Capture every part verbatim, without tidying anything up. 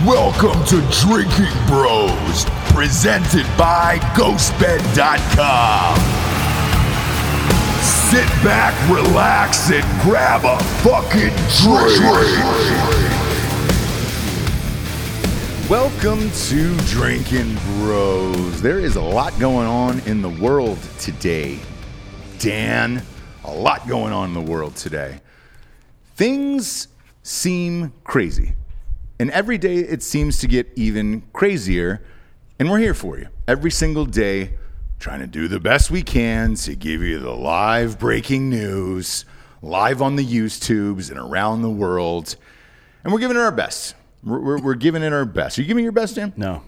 Welcome to Drinking Bros, presented by Ghost Bed dot com. Sit back, relax, and grab a fucking drink. Welcome to Drinking Bros. There is a lot going on in the world today. Dan, a lot going on in the world today. Things seem crazy. And every day it seems to get even crazier. And we're here for you every single day, trying to do the best we can to give you the live breaking news, live on the YouTubes and around the world. And we're giving it our best. We're, we're, we're giving it our best. Are you giving it your best, Dan? No.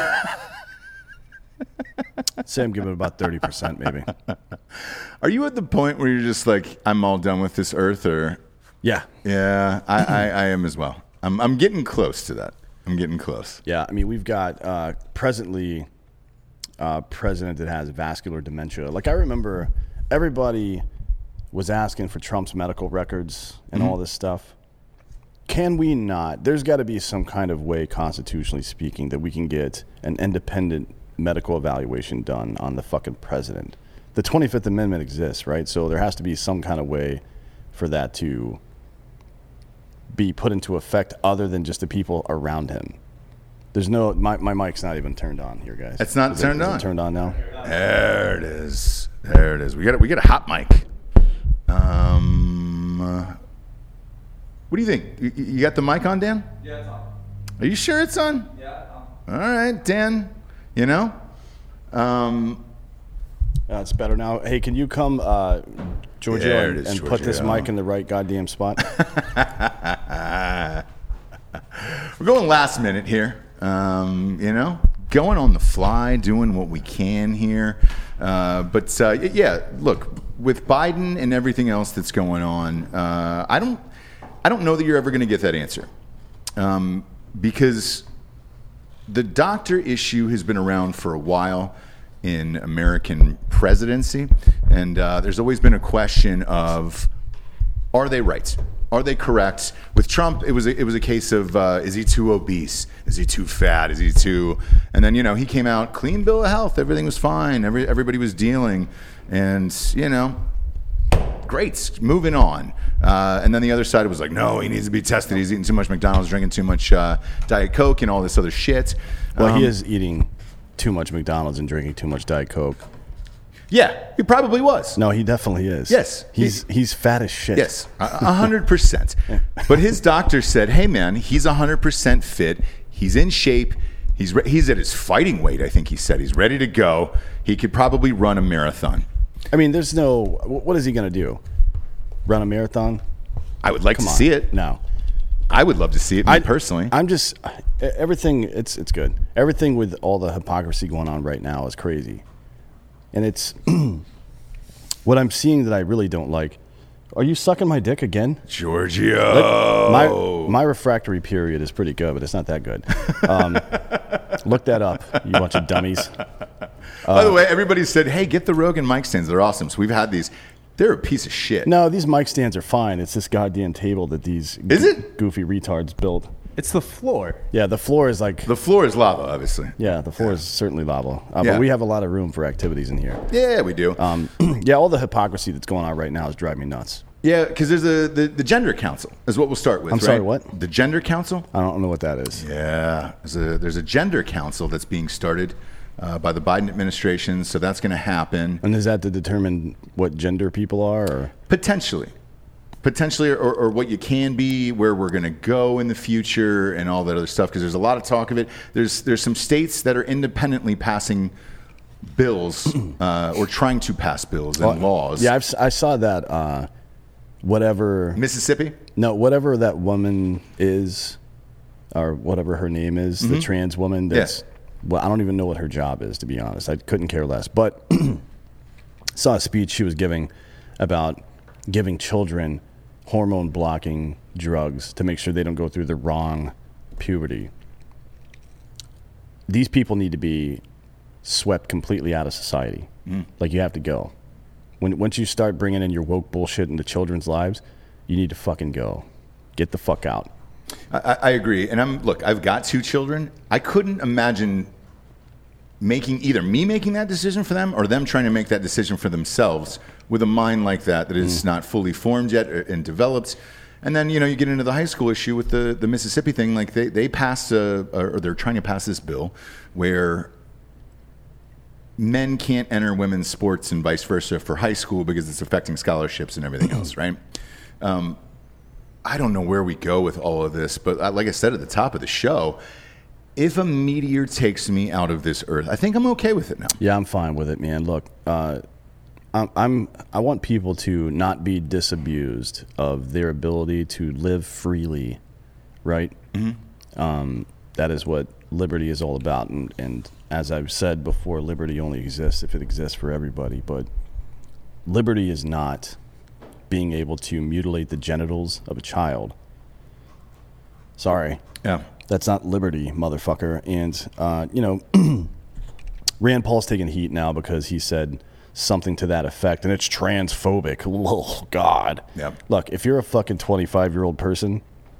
Say I'm giving it about thirty percent maybe. Are you at the point where you're just like, I'm all done with this earth? Or Yeah. Yeah, I, I, I am as well. I'm, I'm getting close to that. I'm getting close. Yeah, I mean, we've got uh, presently a president that has vascular dementia. Like, I remember everybody was asking for Trump's medical records and mm-hmm. all this stuff. Can we not? There's got to be some kind of way, constitutionally speaking, that we can get an independent medical evaluation done on the fucking president. The twenty-fifth Amendment exists, right? So there has to be some kind of way for that to be put into effect other than just the people around him. There's no, my, my mic's not even turned on here, guys. It's not is turned it, on. Is it turned on now? There it is. There it is. We got a, we got a hot mic. Um, uh, what do you think? You, you got the mic on, Dan? Yeah, it's on. Are you sure it's on? Yeah, it's on. All right, Dan. You know? Um, Uh, it's better now. Hey, can you come, uh, Giorgio, There it and, is, and put this Giorgio. mic in the right goddamn spot? We're going last minute here. Um, you know, going on the fly, doing what we can here. Uh, but uh, yeah, look, with Biden and everything else that's going on, uh, I don't, I don't know that you're ever going to get that answer, um, because the doctor issue has been around for a while in American presidency, and uh, there's always been a question of, are they right? Are they correct? With Trump, it was a, it was a case of, uh, is he too obese? Is he too fat? Is he too... And then, you know, he came out, clean bill of health, everything was fine, Every, everybody was dealing, and, you know, great, moving on. Uh, and then the other side was like, no, he needs to be tested. He's eating too much McDonald's, drinking too much uh, Diet Coke and all this other shit. Well, Um, he is eating too much McDonald's and drinking too much Diet Coke. Yeah, he probably was. No, he definitely is. Yes. He's he's fat as shit. Yes, a a hundred percent. But his doctor said, "Hey, man, he's a hundred percent fit. He's in shape. He's re- he's at his fighting weight. I think he said he's ready to go. He could probably run a marathon." I mean, there's no... What is he going to do? Run a marathon? I would like Come to on. see it. No. I would love to see it, me I, personally. I'm just... Everything... It's, it's good. Everything with all the hypocrisy going on right now is crazy. And it's... what I'm seeing that I really don't like... Are you sucking my dick again? Giorgio. My my refractory period is pretty good, but it's not that good. Um, look that up, you bunch of dummies. By the way, everybody said, "Hey, get the Rogan mic stands. They're awesome." So we've had these. They're a piece of shit. No, these mic stands are fine. It's this goddamn table that these Is go- it? goofy retards built. It's the floor. Yeah, the floor is like... The floor is lava, obviously. Yeah, the floor is certainly lava. Uh, Yeah. But we have a lot of room for activities in here. Yeah, we do. Um, yeah, all the hypocrisy that's going on right now is driving me nuts. yeah, because there's a the, the gender council is what we'll start with. I'm right? sorry, what? The gender council. I don't know what that is. Yeah, there's a there's a gender council that's being started uh, by the Biden administration, so that's going to happen And is that to determine what gender people are? Or? potentially, potentially, or, or what you can be, where we're going to go in the future, and all that other stuff. Because there's a lot of talk of it. There's there's some states that are independently passing bills uh, or trying to pass bills and Well, laws. Yeah, I've, s- I saw that. Uh, whatever... Mississippi. No, whatever that woman is, or whatever her name is, the trans woman. That's, Yes. Well, I don't even know what her job is, to be honest. I couldn't care less. But saw a speech she was giving about giving children hormone blocking drugs to make sure they don't go through the wrong puberty. These people need to be swept completely out of society. Mm. Like, you have to go. When once you start bringing in your woke bullshit into children's lives, you need to fucking go. Get the fuck out. I, I agree. And I'm look, I've got two children. I couldn't imagine making either me making that decision for them or them trying to make that decision for themselves with a mind like that that is mm. not fully formed yet and developed. And then, you know, you get into the high school issue with the, the Mississippi thing. Like they, they passed, a, or they're trying to pass this bill where men can't enter women's sports and vice versa for high school because it's affecting scholarships and everything else, right? Um, I don't know where we go with all of this, but like I said at the top of the show, if a meteor takes me out of this earth, I think I'm okay with it now. Yeah, I'm fine with it, man. Look, uh, I'm, I'm I want people to not be disabused of their ability to live freely, right? Mm-hmm. Um, that is what liberty is all about. And, and as I've said before, liberty only exists if it exists for everybody. But liberty is not being able to mutilate the genitals of a child. Sorry. Yeah. That's not liberty, motherfucker. And, uh, you know, Rand Paul's taking heat now because he said something to that effect, and it's transphobic. Oh, God. Yep. Look, if you're a fucking twenty-five-year-old person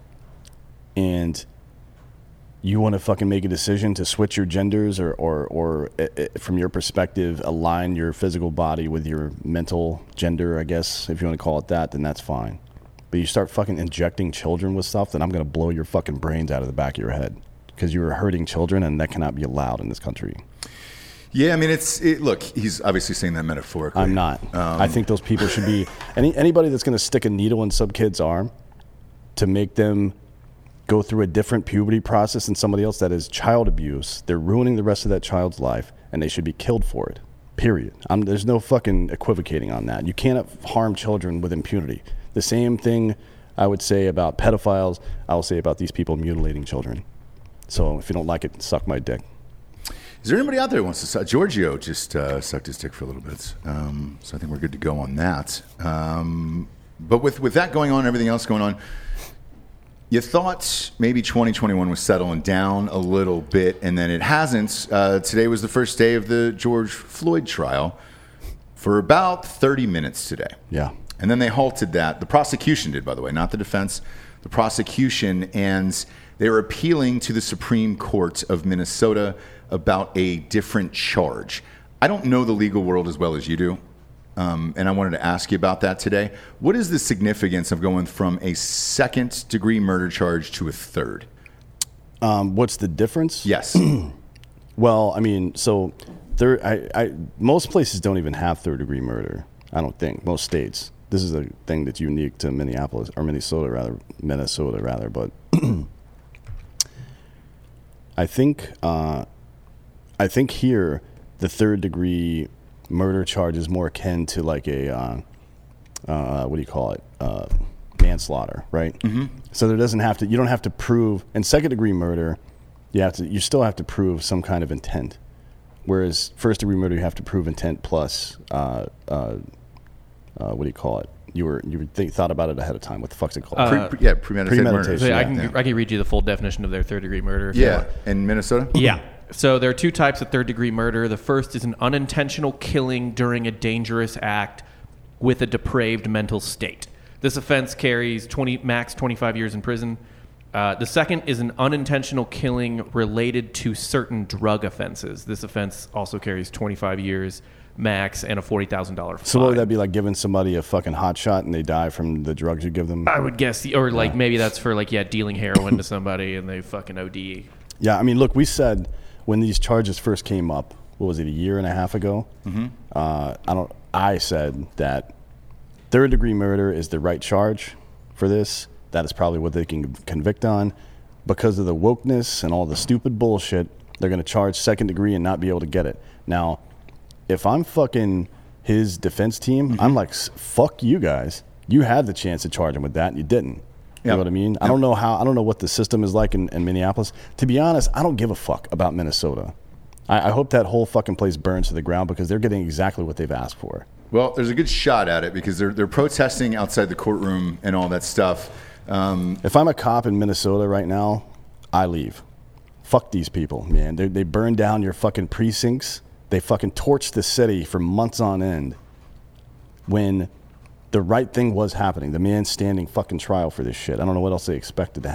and you want to fucking make a decision to switch your genders or, or, or uh, from your perspective, align your physical body with your mental gender, I guess, if you want to call it that, then that's fine. But you start fucking injecting children with stuff, then I'm going to blow your fucking brains out of the back of your head because you are hurting children, and that cannot be allowed in this country. Yeah, I mean, it's it, look, he's obviously saying that metaphorically. I'm not. Um, I think those people should be any anybody that's going to stick a needle in some kid's arm to make them go through a different puberty process than somebody else. That is child abuse. They're ruining the rest of that child's life, and they should be killed for it. Period. I'm, there's no fucking equivocating on that. You can't harm children with impunity. The same thing I would say about pedophiles, I will say about these people mutilating children. So if you don't like it, suck my dick. Is there anybody out there who wants to suck? Giorgio just uh, sucked his dick for a little bit. Um, so I think we're good to go on that. Um, but with, with that going on, everything else going on, you thought maybe twenty twenty-one was settling down a little bit, and then it hasn't. Uh, today was the first day of the George Floyd trial for about thirty minutes today. Yeah. And then they halted that. The prosecution did, by the way, not the defense. The prosecution, and they were appealing to the Supreme Court of Minnesota about a different charge. I don't know the legal world as well as you do. Um, and I wanted to ask you about that today. What is the significance of going from a second degree murder charge to a third? Um, what's the difference? Yes. Well, I mean, so there, I, I, most places don't even have third degree murder. I don't think most states. This is a thing that's unique to Minneapolis or Minnesota, rather Minnesota, rather. But I think, uh, I think here the third degree murder charge is more akin to like a uh, uh, what do you call it uh, manslaughter, right? Mm-hmm. So there doesn't have to you don't have to prove. In second degree murder, you have to you still have to prove some kind of intent, whereas first degree murder you have to prove intent plus uh, uh, uh, what do you call it? You were you were think, thought about it ahead of time. What the fuck's it called? Uh, Pre, yeah, premeditated, premeditated murder. So yeah, I can yeah. I can read you the full definition of their third degree murder. If Yeah, in Minnesota. Yeah. So there are two types of third degree murder. The first is an unintentional killing during a dangerous act with a depraved mental state. This offense carries twenty max twenty-five years in prison. Uh, the second is an unintentional killing related to certain drug offenses. This offense also carries twenty-five years max and a forty thousand dollars fine. So what would that be, like giving somebody a fucking hot shot and they die from the drugs you give them? I would guess, or like yeah. maybe that's for like, yeah, dealing heroin to somebody and they fucking O D. Yeah, I mean, look, we said when these charges first came up, what was it, a year and a half ago? Mm-hmm. Uh, I don't. I said that third degree murder is the right charge for this. That is probably what they can convict on. Because of the wokeness and all the stupid bullshit, they're going to charge second degree and not be able to get it. Now, if I'm fucking his defense team, mm-hmm. I'm like, fuck you guys. You had the chance to charge him with that, and you didn't. You yep. know what I mean? Yep. I don't know how. I don't know what the system is like in, in Minneapolis. To be honest, I don't give a fuck about Minnesota. I, I hope that whole fucking place burns to the ground because they're getting exactly what they've asked for. Well, there's a good shot at it because they're they're protesting outside the courtroom and all that stuff. Um, if I'm a cop in Minnesota right now, I leave. Fuck these people, man. They they burn down your fucking precincts. They fucking torched the city for months on end. When the right thing was happening. The man's standing fucking trial for this shit. I don't know what else they expected to happen.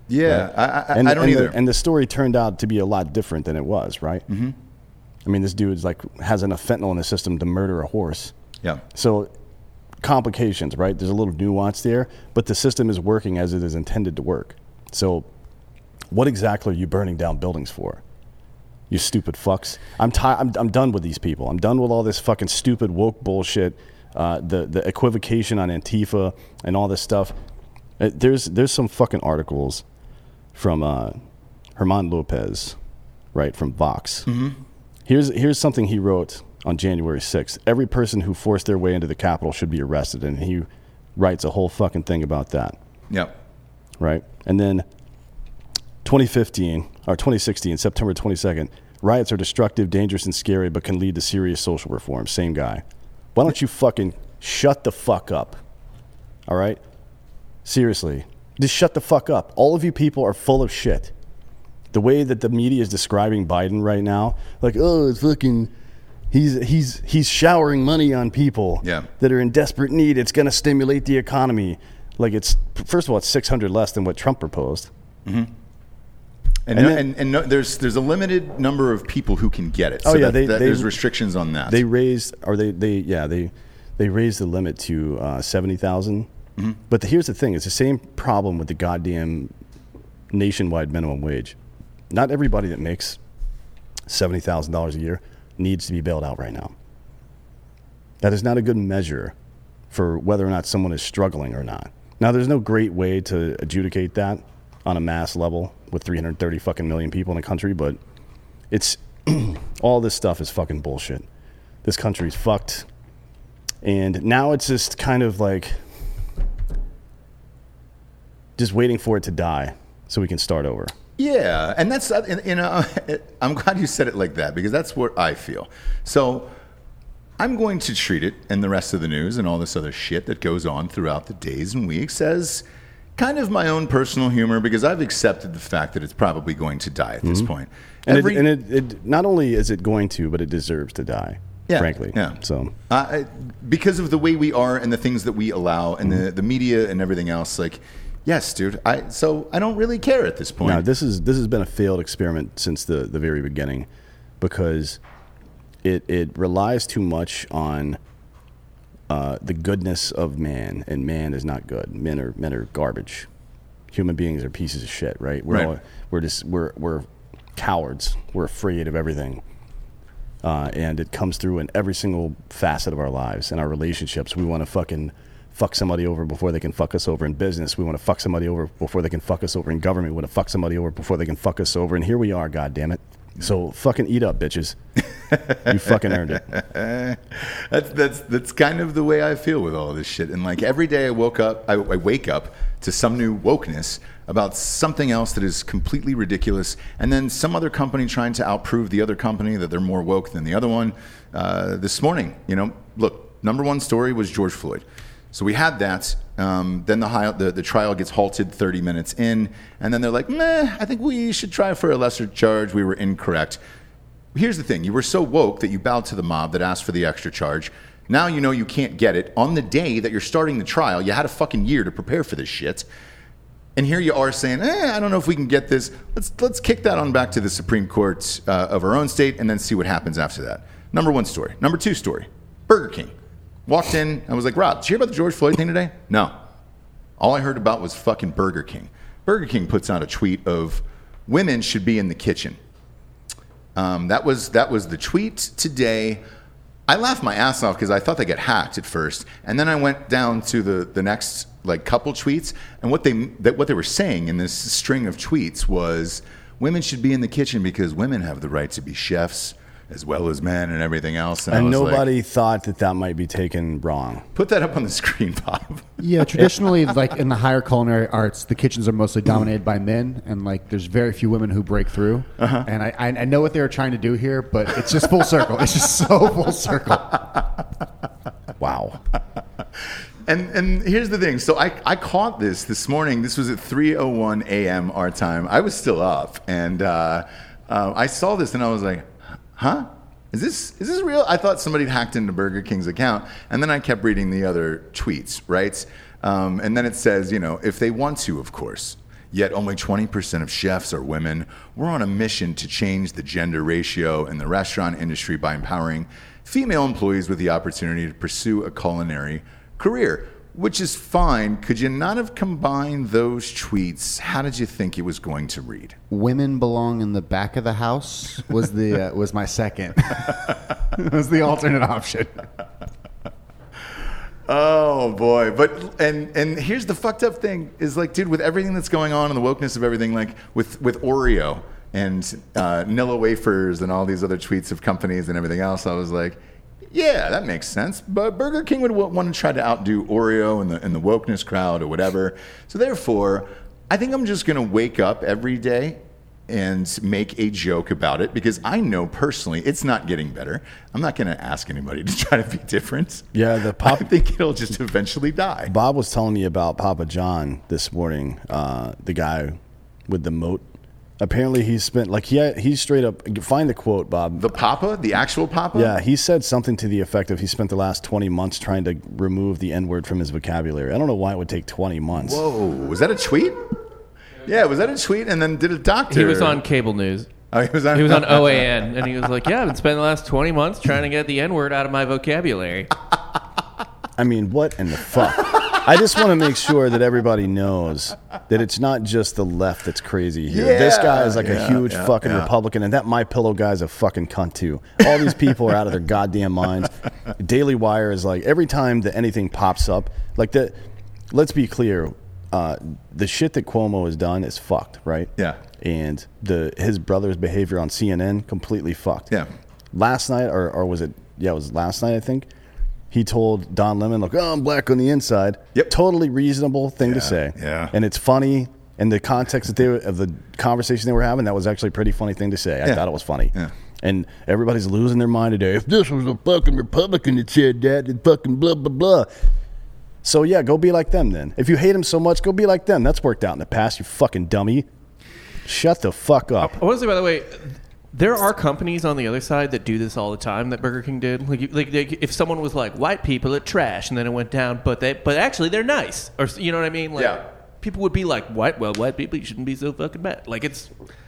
Yeah, right? I, I, and, I don't and either. The, and the story turned out to be a lot different than it was, right? Mm-hmm. I mean, this dude's like has enough fentanyl in his system to murder a horse. Yeah. So complications, right? There's a little nuance there, but the system is working as it is intended to work. So what exactly are you burning down buildings for? You stupid fucks. I'm, ti- I'm I'm done with these people. I'm done with all this fucking stupid woke bullshit, uh, the the equivocation on Antifa and all this stuff. Uh, There's there's some fucking articles from uh, Herman Lopez, right, from Vox. Mm-hmm. Here's here's something he wrote on January sixth. Every person who forced their way into the Capitol should be arrested, and he writes a whole fucking thing about that. Yeah. Right, and then twenty fifteen or twenty sixteen, September twenty-second, riots are destructive, dangerous, and scary, but can lead to serious social reform. Same guy. Why don't you fucking shut the fuck up? All right? Seriously. Just shut the fuck up. All of you people are full of shit. The way that the media is describing Biden right now, like, oh, it's fucking, he's he's he's showering money on people Yeah. that are in desperate need. It's going to stimulate the economy. Like, it's, first of all, it's six hundred less than what Trump proposed. Mm-hmm. And And no, then- and, and no, there's there's a limited number of people who can get it. So Oh, yeah, that, they- that- they- there's restrictions on that. They raised, or they, they yeah, they they raised the limit to uh, seventy thousand. Mm-hmm. But the, here's the thing: it's the same problem with the goddamn nationwide minimum wage. Not everybody that makes seventy thousand dollars a year needs to be bailed out right now. That is not a good measure for whether or not someone is struggling or not. Now, there's no great way to adjudicate that on a mass level with three hundred thirty fucking million people in the country, but it's all this stuff is fucking bullshit. This country's fucked. And now it's just kind of like just waiting for it to die so we can start over. Yeah, and that's uh, you know, I'm glad you said it like that because that's what I feel. So I'm going to treat it and the rest of the news and all this other shit that goes on throughout the days and weeks as kind of my own personal humor because I've accepted the fact that it's probably going to die at this Mm-hmm. point. And, Every- it, and it, it not only is it going to, but it deserves to die. Yeah, frankly. yeah. So Uh, I- because of the way we are and the things that we allow and Mm-hmm. the, the media and everything else, like, yes, dude. I so I don't really care at this point. no, this is this has been a failed experiment since the, the very beginning because it it relies too much on uh, the goodness of man, and man is not good. Men are men are garbage. Human beings are pieces of shit, right? We're Right. all, we're just we're we're cowards. We're afraid of everything. Uh, and it comes through in every single facet of our lives. In our relationships, we want to fucking fuck somebody over before they can fuck us over. In business, we want to fuck somebody over before they can fuck us over. In government, we want to fuck somebody over before they can fuck us over. And here we are, goddammit. So fucking eat up, bitches. You fucking earned it. That's that's that's kind of the way I feel with all this shit. And like every day I woke up, I, I wake up to some new wokeness about something else that is completely ridiculous, and then some other company trying to outprove the other company that they're more woke than the other one. Uh, this morning, you know, look, number one story was George Floyd. So we had that. Um, then the, high, the the trial gets halted thirty minutes in, and then they're like, "Meh, I think we should try for a lesser charge. We were incorrect." Here's the thing: you were so woke that you bowed to the mob that asked for the extra charge. Now you know you can't get it on the day that you're starting the trial. You had a fucking year to prepare for this shit, and here you are saying, "Eh, I don't know if we can get this. Let's let's kick that on back to the Supreme Court uh, of our own state, and then see what happens after that." Number one story. Number two story: Burger King. Walked in, I was like, Rob, did you hear about the George Floyd thing today? No. All I heard about was fucking Burger King. Burger King puts out a tweet of women should be in the kitchen. Um, that was that was the tweet today. I laughed my ass off because I thought they got hacked at first, and then I went down to the, the next like couple tweets, and what they that what they were saying in this string of tweets was women should be in the kitchen because women have the right to be chefs as well as men and everything else. And, And I was nobody like, thought that that might be taken wrong. put that up on the screen, Bob. Yeah, traditionally, like in the higher culinary arts, the kitchens are mostly dominated by men, and like there's very few women who break through. Uh-huh. And I, I I know what they were trying to do here, but it's just full circle. It's just so full circle. Wow. And and here's the thing. So I, I caught this this morning. This was at three oh one a.m. our time. I was still up, and uh, uh, I saw this, and I was like, huh? Is this is this real? I thought somebody had hacked into Burger King's account, and then I kept reading the other tweets, right? Um, and then it says, you know, if they want to, of course. yet only twenty percent of chefs are women. We're on a mission to change the gender ratio in the restaurant industry by empowering female employees with the opportunity to pursue a culinary career. Which is fine. Could you not have combined those tweets? How did you think it was going to read? Women belong in the back of the house was the uh, was my second. was the alternate option. Oh boy. But and and here's the fucked up thing is like, dude, with everything that's going on and the wokeness of everything, like with with Oreo and uh, Nilla wafers and all these other tweets of companies and everything else, I was like, yeah, that makes sense. But Burger King would want to try to outdo Oreo and the, and the wokeness crowd or whatever. So therefore, I think I'm just going to wake up every day and make a joke about it because I know personally it's not getting better. I'm not going to ask anybody to try to be different. Yeah, the Pop- I think it'll just eventually die. Bob was telling me about Papa John this morning, uh, the guy with the moat. Apparently he spent, like, he he straight up, find the quote, Bob. The Papa? The actual Papa? Yeah, he said something to the effect of he spent the last twenty months trying to remove the N-word from his vocabulary. I don't know why it would take twenty months. Whoa, was that a tweet? Yeah, was that a tweet? And then did a doctor? He was on cable news. Oh, he was on, he was on O A N, and he was like, yeah, I've been spending the last twenty months trying to get the N-word out of my vocabulary. I mean, what in the fuck? I just want to make sure that everybody knows that it's not just the left that's crazy here. Yeah, this guy is like yeah, a huge yeah, fucking yeah. Republican, and that My Pillow guy's a fucking cunt too. All these people are out of their goddamn minds. Daily Wire is like, every time that anything pops up, like the, let's be clear, uh, the shit that Cuomo has done is fucked, right? Yeah. And the his brother's behavior on C N N, completely fucked. Yeah. Last night, or, or was it, yeah, it was last night, I think. He told Don Lemon, look, oh, I'm black on the inside. Yep. Totally reasonable thing Yeah, to say. yeah. And it's funny. And the context that they were, of the conversation they were having, that was actually a pretty funny thing to say. I Yeah. thought it was funny. Yeah. And everybody's losing their mind today. If this was a fucking Republican that said that, then fucking blah, blah, blah. So, yeah, go be like them then. If you hate them so much, go be like them. That's worked out in the past, you fucking dummy. Shut the fuck up. I want to say, by the way, there are companies on the other side that do this all the time that Burger King did. Like, like, like if someone was like, white people are trash, and then it went down, but they, but actually they're nice. Or, you know what I mean? Like, Yeah. people would be like, what? Well, white people, you shouldn't be so fucking bad. Like, it's...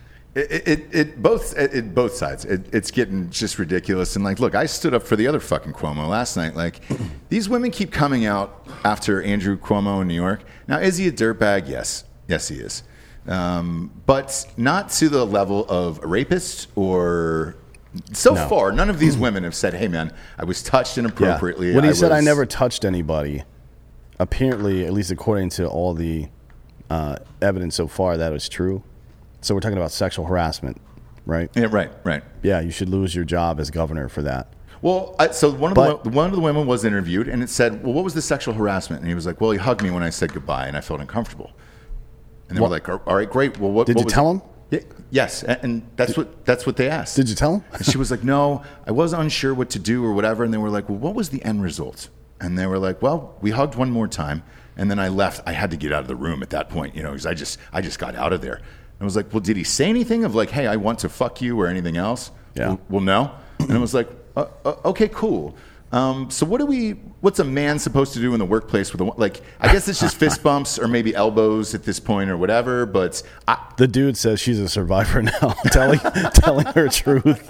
It, it, it both it, it both sides. It, it's getting just ridiculous. And like, look, I stood up for the other fucking Cuomo last night. Like, these women keep coming out after Andrew Cuomo in New York. Now, is he a dirtbag? Yes, yes, he is. Um, but not to the level of a rapist or. So No. far, none of these women have said, "Hey, man, I was touched inappropriately." Yeah. When he I said, was, I never touched anybody, apparently, at least according to all the uh, evidence so far, that was true. So we're talking about sexual harassment, right? Yeah, right, right. Yeah, you should lose your job as governor for that. Well, I, so one of But- the one of the women was interviewed, and it said, "Well, what was the sexual harassment?" And he was like, "Well, he hugged me when I said goodbye, and I felt uncomfortable." And they What- were like, "All right, great. Well, what Did what you was tell it?" him? Yeah, yes, and, and that's what that's what they asked. Did you tell him? And she was like, "No, I was unsure what to do or whatever." And they were like, "Well, what was the end result?" And they were like, "Well, we hugged one more time, and then I left. I had to get out of the room at that point, you know, because I just I just got out of there." I was like, "Well, did he say anything of like, hey, I want to fuck you or anything else?" Yeah. Well, well no. And I was like, uh, uh, "Okay, cool." Um, so what do we? What's a man supposed to do in the workplace with a like? I guess it's just fist bumps or maybe elbows at this point or whatever. But I, The dude says she's a survivor now, telling telling her truth.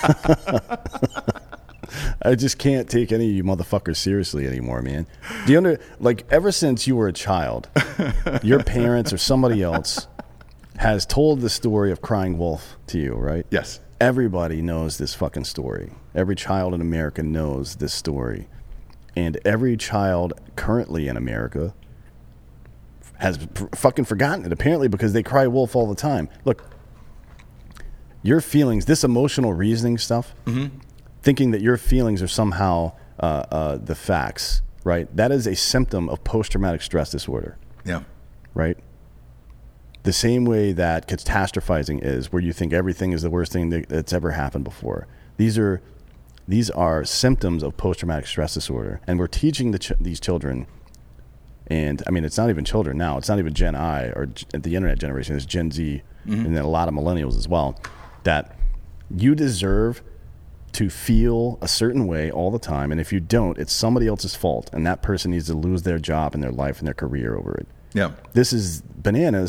I just can't take any of you motherfuckers seriously anymore, man. Do you under like ever since you were a child, your parents or somebody else has told the story of Crying Wolf to you, right? yes. Everybody knows this fucking story. Every child in America knows this story. And every child currently in America has f- fucking forgotten it, apparently, because they cry wolf all the time. Look, your feelings, this emotional reasoning stuff, thinking that your feelings are somehow uh, uh, the facts, right? That is a symptom of post-traumatic stress disorder, Yeah. right? The same way that catastrophizing is, where you think everything is the worst thing that, that's ever happened before. These are these are symptoms of post-traumatic stress disorder, and we're teaching the ch- these children. And I mean, it's not even children now. It's not even Gen I or G- the internet generation. It's Gen Z, and then a lot of millennials as well. That you deserve to feel a certain way all the time, and if you don't, it's somebody else's fault, and that person needs to lose their job and their life and their career over it. Yeah. This is bananas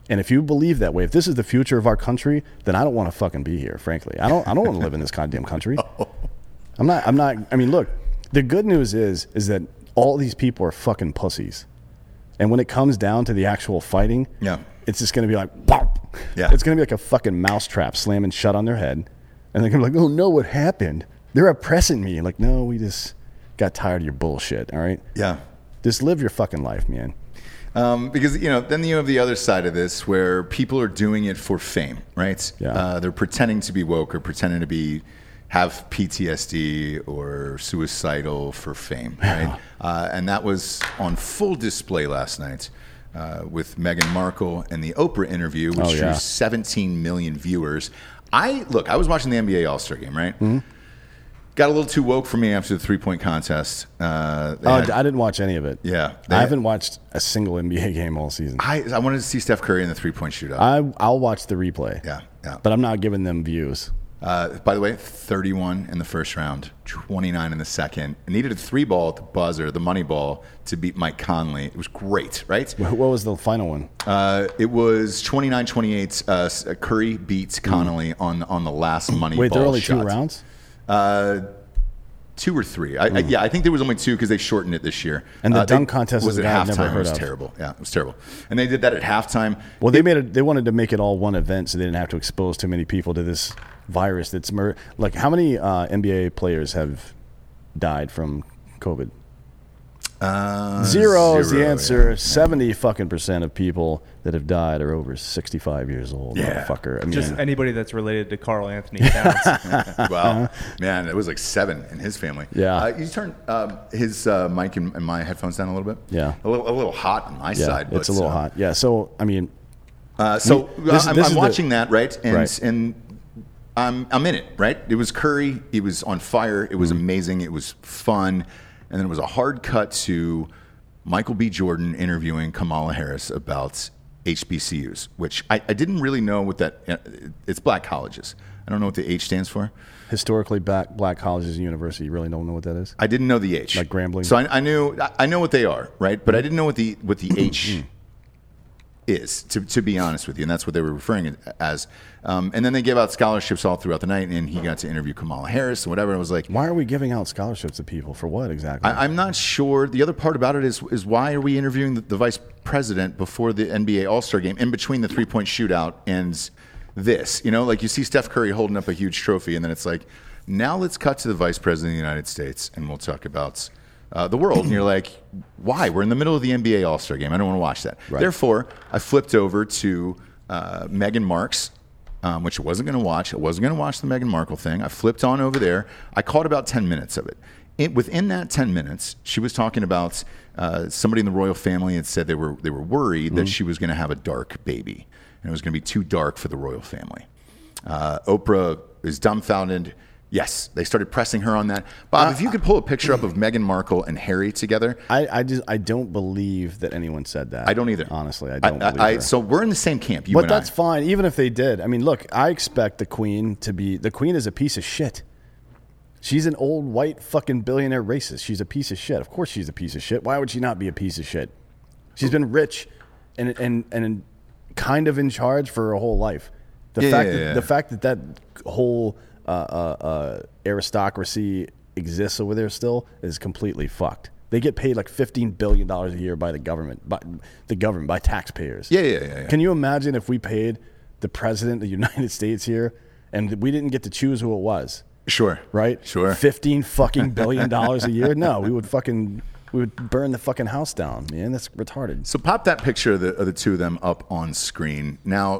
And if you believe that way, if this is the future of our country, then I don't want to fucking be here, frankly. I don't I don't want to live in this goddamn country. Oh. I'm not I'm not I mean, look, the good news is is that all these people are fucking pussies. And when it comes down to the actual fighting, Yeah. it's just going to be like, whop. Yeah. It's going to be like a fucking mousetrap slamming shut on their head. And they're going to be like, oh, no, what happened? They're oppressing me. Like, no, we just got tired of your bullshit, all right? Yeah. Just live your fucking life, man. Um, because, you know, then you have the other side of this where people are doing it for fame, right? Yeah. Uh, they're pretending to be woke or pretending to be have P T S D or suicidal for fame, right? uh, and that was on full display last night uh, with Meghan Markle and the Oprah interview, which Oh, drew yeah. seventeen million viewers. I look, I was watching the N B A All-Star game, right? Mm-hmm. Got a little too woke for me after the three-point contest. Uh, they Oh, had- I didn't watch any of it. Yeah. I They- haven't watched a single N B A game all season. I, I wanted to see Steph Curry in the three-point shootout. I, I'll watch the replay. yeah, yeah. But I'm not giving them views. Uh, by the way, thirty-one in the first round, twenty-nine in the second. It needed a three ball at the buzzer, the money ball, to beat Mike Conley. It was great, right? Wh- What was the final one? Uh, it was twenty-nine twenty-eight. Uh, Curry beats Connolly on on the last money Wait, ball there were only shot. two rounds? Uh, two or three. I, I, yeah, I think there was only two because they shortened it this year. And the Uh, they- dunk contest was is a at guy I've halftime. never It heard was of. terrible. Yeah, it was terrible. And they did that at halftime. Well, they made it. They wanted to make it all one event, so they didn't have to expose too many people to this virus. That's mur- like how many uh, N B A players have died from COVID? Uh, Zero, is the zero, answer. yeah. Seventy fucking percent of people that have died are over sixty-five years old. Yeah. Motherfucker. I mean, Just anybody that's related to Carl Anthony Towns. Wow, man, it was like seven in his family. Yeah. uh, you turn um, his uh, mic and, and my headphones down a little bit. Yeah. a little, a little hot on my yeah, side. it's but, a little uh, hot. Yeah. So I mean, Uh, so We- this- I'm, this I'm is the- watching that, right? And Right. and I'm I'm in it, right? It was Curry. He was on fire. It was Mm-hmm. amazing. It was fun. And then it was a hard cut to Michael B. Jordan interviewing Kamala Harris about H B C Us, which I, I didn't really know what that. uh, It's black colleges. I don't know what the H stands for. historically black black colleges and universities, you really don't know what that is. I didn't know the H. Like Grambling? So I, I knew I- I know what they are, right? But I didn't know what the what the H is, to, to be honest with you, and that's what they were referring it as. Um, and then they gave out scholarships all throughout the night, and he got to interview Kamala Harris and whatever. I was like, Why are we giving out scholarships to people for what exactly? I, I'm not sure. The other part about it is is why are we interviewing the, the vice president before the N B A All Star game, in between the three point shootout and this? You know, like you see Steph Curry holding up a huge trophy, and then it's like, now let's cut to the vice president of the United States, and we'll talk about uh, the world. And you're like, why? We're in the middle of the N B A All Star game. I don't want to watch that. Right. Therefore, I flipped over to uh, Meghan Mark's. Um, which I wasn't going to watch. I wasn't going to watch the Meghan Markle thing. I flipped on over there. I caught about ten minutes of it. it within that ten minutes, she was talking about uh, somebody in the royal family had said they were they were worried Mm-hmm. that she was going to have a dark baby, and it was going to be too dark for the royal family. Uh, Oprah is dumbfounded. Yes, they started pressing her on that. Bob, if you could pull a picture up of Meghan Markle and Harry together. I, I just I don't believe that anyone said that. I don't either. Honestly, I don't believe I, her. So we're in the same camp, you But and that's I. fine, even if they did. I mean, look, I expect the queen to be. The queen is a piece of shit. She's an old white fucking billionaire racist. She's a piece of shit. Of course, she's a piece of shit. Why would she not be a piece of shit? She's been rich, and and and kind of in charge for her whole life. The Yeah, fact yeah, that yeah. the fact that that whole uh, uh, uh, aristocracy exists over there still is completely fucked. They get paid like fifteen billion dollars a year by the government, by the government, by taxpayers. Yeah, yeah, yeah, yeah. Can you imagine if we paid the president of the United States here and we didn't get to choose who it was, Sure. right? Sure. fifteen fucking billion dollars a year? No, we would fucking we would burn the fucking house down, man. That's retarded. So pop that picture of the, of the two of them up on screen. Now,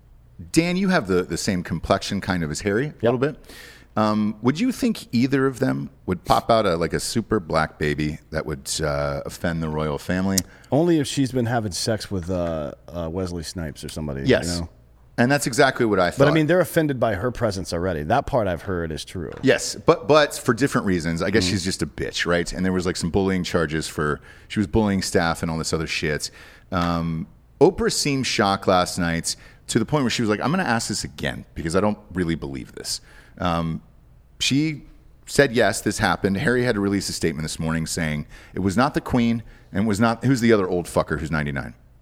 Dan, you have the, the same complexion kind of as Harry, a little bit. Um, would you think either of them would pop out a, like a super black baby that would uh, offend the royal family? Only if she's been having sex with uh, uh, Wesley Snipes or somebody. Yes. You know? And that's exactly what I thought. But I mean, they're offended by her presence already. That part I've heard is true. Yes, but but for different reasons. I guess Mm-hmm. she's just a bitch, right? And there was like some bullying charges for she was bullying staff and all this other shit. Um, Oprah seemed shocked last night to the point where she was like, "I'm going to ask this again because I don't really believe this." Um, she said, "Yes, this happened." Harry had to release a statement this morning saying it was not the Queen and it was not who's the other old fucker who's ninety-nine.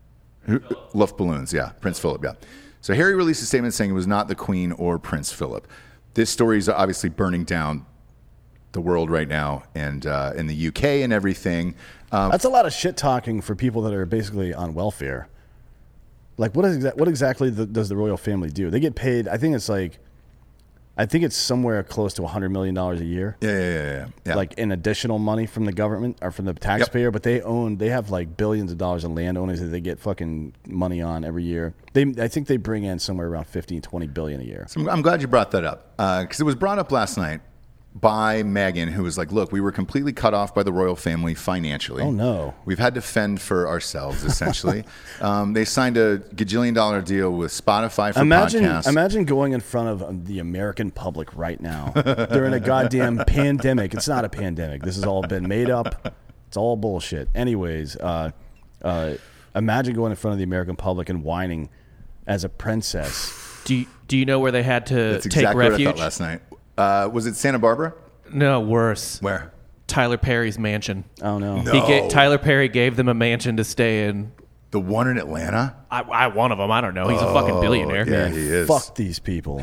Who, Luft balloons, yeah. Prince Philip, yeah. So Harry released a statement saying it was not the Queen or Prince Philip. This story is obviously burning down the world right now, and uh, in the U K and everything. Um, That's a lot of shit talking for people that are basically on welfare. Like, what is exa- what exactly the, does the royal family do? They get paid. I think it's like, I think it's somewhere close to a hundred million dollars a year. yeah, yeah, yeah, yeah, yeah. Like in additional money from the government or from the taxpayer, Yep. but they own. They have like billions of dollars in landowners that they get fucking money on every year. They, I think they bring in somewhere around fifteen, twenty billion a year. So I'm, I'm glad you brought that up because it was brought up last night by Meghan, who was like, look, we were completely cut off by the royal family financially. Oh, no. We've had to fend for ourselves, essentially. um, they signed a gajillion dollar deal with Spotify for Imagine, podcasts. imagine going in front of the American public right now during a goddamn pandemic. It's not a pandemic. This has all been made up. It's all bullshit. Anyways, uh, uh, imagine going in front of the American public and whining as a princess. Do you, do you know where they had to That's take exactly refuge? what I thought last night. Uh, was it Santa Barbara? No, worse. Where? Tyler Perry's mansion. Oh, no. No. He ga- Tyler Perry gave them a mansion to stay in. The one in Atlanta? I, I one of them. I don't know. He's a fucking billionaire. Yeah, he is. Fuck these people.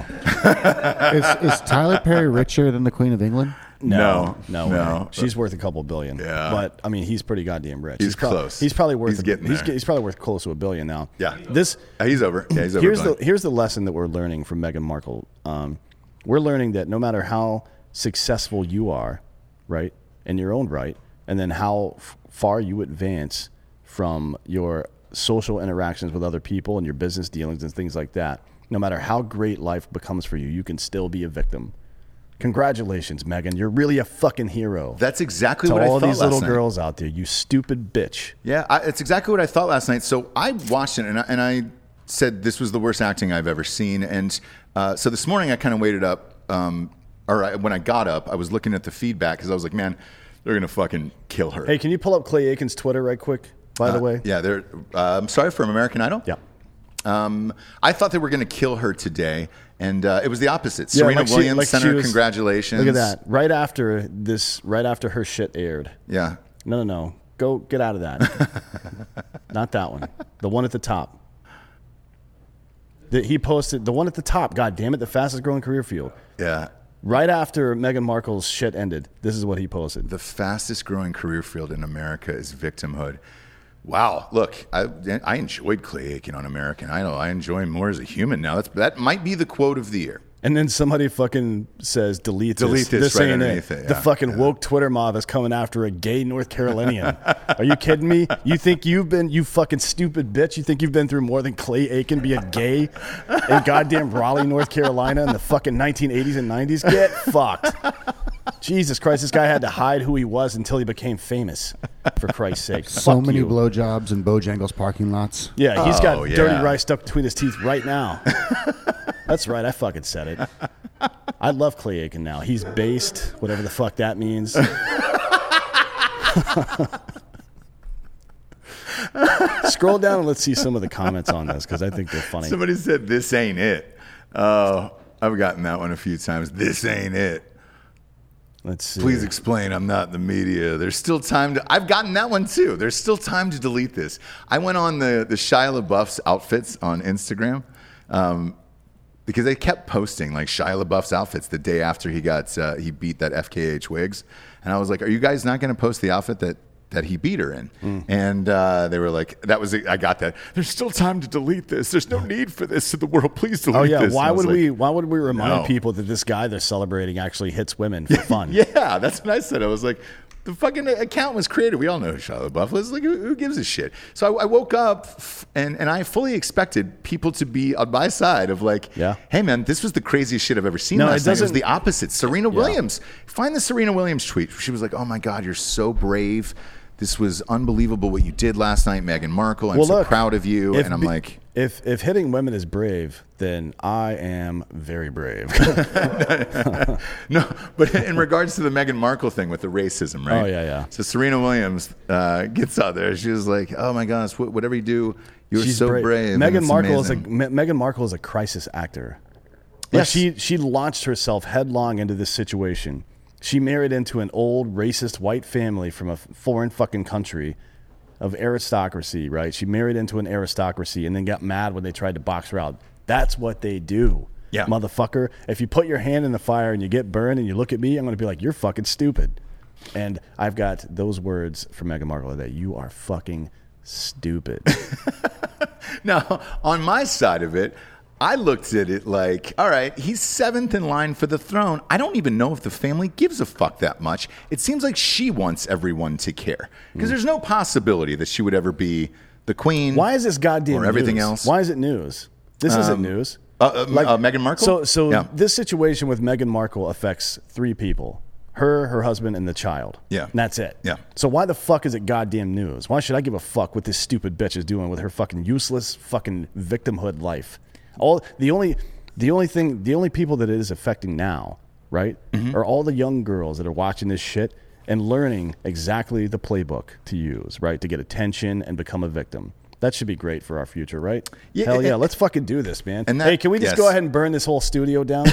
Is, is Tyler Perry richer than the Queen of England? No, No, no, no. way. She's worth a couple billion. Yeah. But I mean, he's pretty goddamn rich. He's prob- close. He's probably worth. He's a, getting he's, there. he's probably worth close to a billion now. Yeah. This Uh, he's over. Yeah, he's over. here's the buddy. here's the lesson that we're learning from Meghan Markle. Um, we're learning that no matter how successful you are, right, in your own right, and then how f- far you advance from your social interactions with other people and your business dealings and things like that, no matter how great life becomes for you, you can still be a victim. Congratulations, Meghan. You're really a fucking hero. That's exactly to what all I thought these last little night. girls out there, you stupid bitch. Yeah, I, it's exactly what I thought last night. So I watched it, and I, and I said this was the worst acting I've ever seen. And uh, so this morning I kind of waited up, um, or I, when I got up, I was looking at the feedback because I was like, man, they're gonna fucking kill her. Hey, can you pull up Clay Aiken's Twitter right quick, by the Uh, way? yeah, they're. Uh, I'm sorry, from American Idol. Yeah. Um, I thought they were going to kill her today, and uh, it was the opposite. Yeah, Serena like she- Williams like sent she her was- congratulations. Look at that. Right after this, right after her shit aired. Yeah. No, no, no. Go get out of that. Not that one. The one at the top. That he posted, the one at the top, God damn it, the fastest growing career field. Yeah. Right after Meghan Markle's shit ended, this is what he posted. The fastest growing career field in America is victimhood. Wow. Look, I, I enjoyed Clay Aiken on American Idol. I enjoy him more as a human now. That's that might be the quote of the year. And then somebody fucking says, delete this. Delete this right ain't underneath it, The yeah, fucking yeah. woke Twitter mob is coming after a gay North Carolinian. Are you kidding me? You think you've been, you fucking stupid bitch, you think you've been through more than Clay Aiken be a gay in goddamn Raleigh, North Carolina in the fucking nineteen eighties and nineties? Get fucked. Jesus Christ, this guy had to hide who he was until he became famous, for Christ's sake. So Fuck many you. blowjobs in Bojangles parking lots. Yeah, he's Oh, got yeah. dirty rice stuck between his teeth right now. That's right, I fucking said it. I love Clay Aiken now. He's based, whatever the fuck that means. Scroll down and let's see some of the comments on this because I think they're funny. Somebody said, "This ain't it." Oh, I've gotten that one a few times. This ain't it. Let's see. Please explain. I'm not in the media. There's still time to. I've gotten that one too. There's still time to delete this. I went on the the Shia LaBeouf's outfits on Instagram um, because they kept posting like Shia LaBeouf's outfits the day after he got uh, he beat that F K H Wigs, and I was like, "Are you guys not going to post the outfit that?" that he beat her in. Mm. And uh, they were like, that was, I got that. There's still time to delete this. There's no need for this in the world. Please delete Oh yeah, this. why And I was would like, we? Why would we remind no. people that this guy they're celebrating actually hits women for fun? Yeah, that's what I said. I was like, the fucking account was created. We all know who Shia LaBeouf was. Like, who, who gives a shit? So I, I woke up f- and, and I fully expected people to be on my side of like, Yeah. hey man, this was the craziest shit I've ever seen No, last it night. It was doesn't- the opposite. Serena Williams. Find the Serena Williams tweet. She was like, oh my God, you're so brave. This was unbelievable what you did last night, Meghan Markle. I'm Well, so look, proud of you. if And I'm be- like, if if hitting women is brave, then I am very brave. no, but in regards to the Meghan Markle thing with the racism, right? Oh, yeah, yeah. So Serena Williams uh, gets out there. She was like, "Oh my gosh, wh- whatever you do, you're She's so brave." and Meghan it's Markle is a amazing." Me- Meghan Markle is a crisis actor. Like Yes. she she launched herself headlong into this situation. She married into an old racist white family from a foreign fucking country. of aristocracy, right? She married into an aristocracy and then got mad when they tried to box her out. That's what they do. Yeah. Motherfucker. If you put your hand in the fire and you get burned and you look at me, I'm going to be like, you're fucking stupid. And I've got those words from Meghan Markle that you are fucking stupid. Now, on my side of it, I looked at it like, all right, he's seventh in line for the throne. I don't even know if the family gives a fuck that much. It seems like she wants everyone to care because there's no possibility that she would ever be the queen. Why is this goddamn or everything news? else? Why is it news? This isn't news. Uh, uh, like, uh, Meghan Markle? So, so Yeah. this situation with Meghan Markle affects three people. Her, her husband, and the child. Yeah. And that's it. Yeah. So why the fuck is it goddamn news? Why should I give a fuck what this stupid bitch is doing with her fucking useless fucking victimhood life? All the only the only thing the only people that it is affecting now, right, Mm-hmm. are all the young girls that are watching this shit and learning exactly the playbook to use, right, to get attention and become a victim. That should be great for our future, right? Yeah, Hell yeah, and- let's fucking do this, man. and that- hey, can we just yes. go ahead and burn this whole studio down?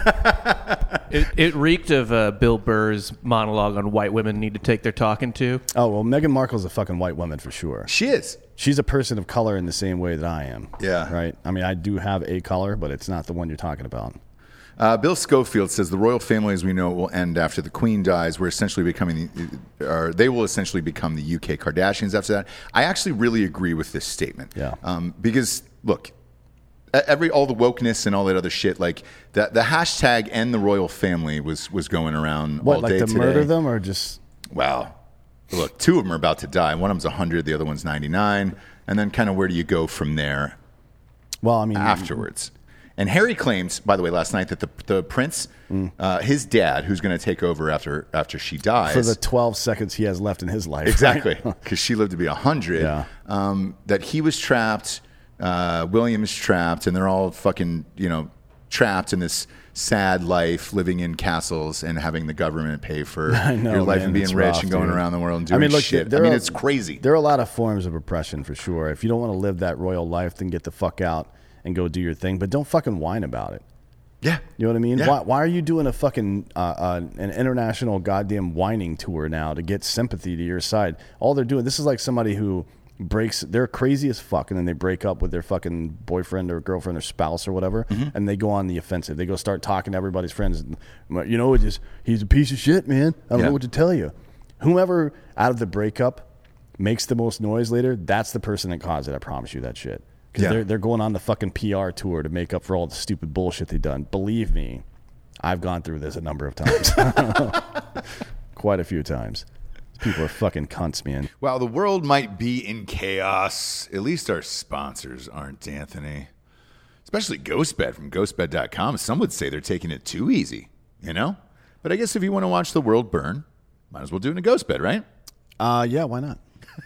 It, it reeked of uh, Bill Burr's monologue on white women need to take their talking to. Oh, well, Meghan Markle's a fucking white woman for sure. She is. She's a person of color in the same way that I am. Yeah. Right? I mean, I do have a color, but it's not the one you're talking about. Uh, Bill Schofield says the royal family, as we know, it will end after the Queen dies. We're essentially becoming, the, or they will essentially become the U K Kardashians after that. I actually really agree with this statement. Yeah. Um, because look, every all the wokeness and all that other shit, like the the hashtag "end the royal family" was was going around What, all like day to today. murder them or just... Wow. Look, two of them are about to die. One of them's one hundred, the other one's ninety-nine. And then kind of where do you go from there Well, I mean... afterwards? And Harry claims, by the way, last night that the the prince, uh, his dad, who's going to take over after after she dies, For the twelve seconds he has left in his life. exactly, because she lived to be one hundred, Yeah. um, that he was trapped, uh, William is trapped, and they're all fucking, you know, trapped in this sad life, living in castles and having the government pay for I know, your life man, and being it's rich rough, and going dude. around the world and I doing mean, look, shit. I there mean, are- it's crazy. There are a lot of forms of oppression for sure. If you don't want to live that royal life, then get the fuck out and go do your thing. But don't fucking whine about it. Yeah. You know what I mean? Yeah. Why, why are you doing a fucking uh, uh, an international goddamn whining tour now to get sympathy to your side? All they're doing, this is like somebody who breaks, they're crazy as fuck, and then they break up with their fucking boyfriend or girlfriend or spouse or whatever, Mm-hmm. and they go on the offensive. They go start talking to everybody's friends. And, you know, it just, he's a piece of shit, man. I don't Yeah. know what to tell you. Whomever out of the breakup makes the most noise later, that's the person that caused it. I promise you that shit. Because Yeah. they're, they're going on the fucking P R tour to make up for all the stupid bullshit they've done. Believe me, I've gone through this a number of times. Quite a few times. People are fucking cunts, man. Wow, the world might be in chaos. At least our sponsors aren't, Anthony. Especially GhostBed from ghostbed dot com. Some would say they're taking it too easy, you know? But I guess if you want to watch the world burn, might as well do it in a ghost bed, right? Uh, yeah, why not?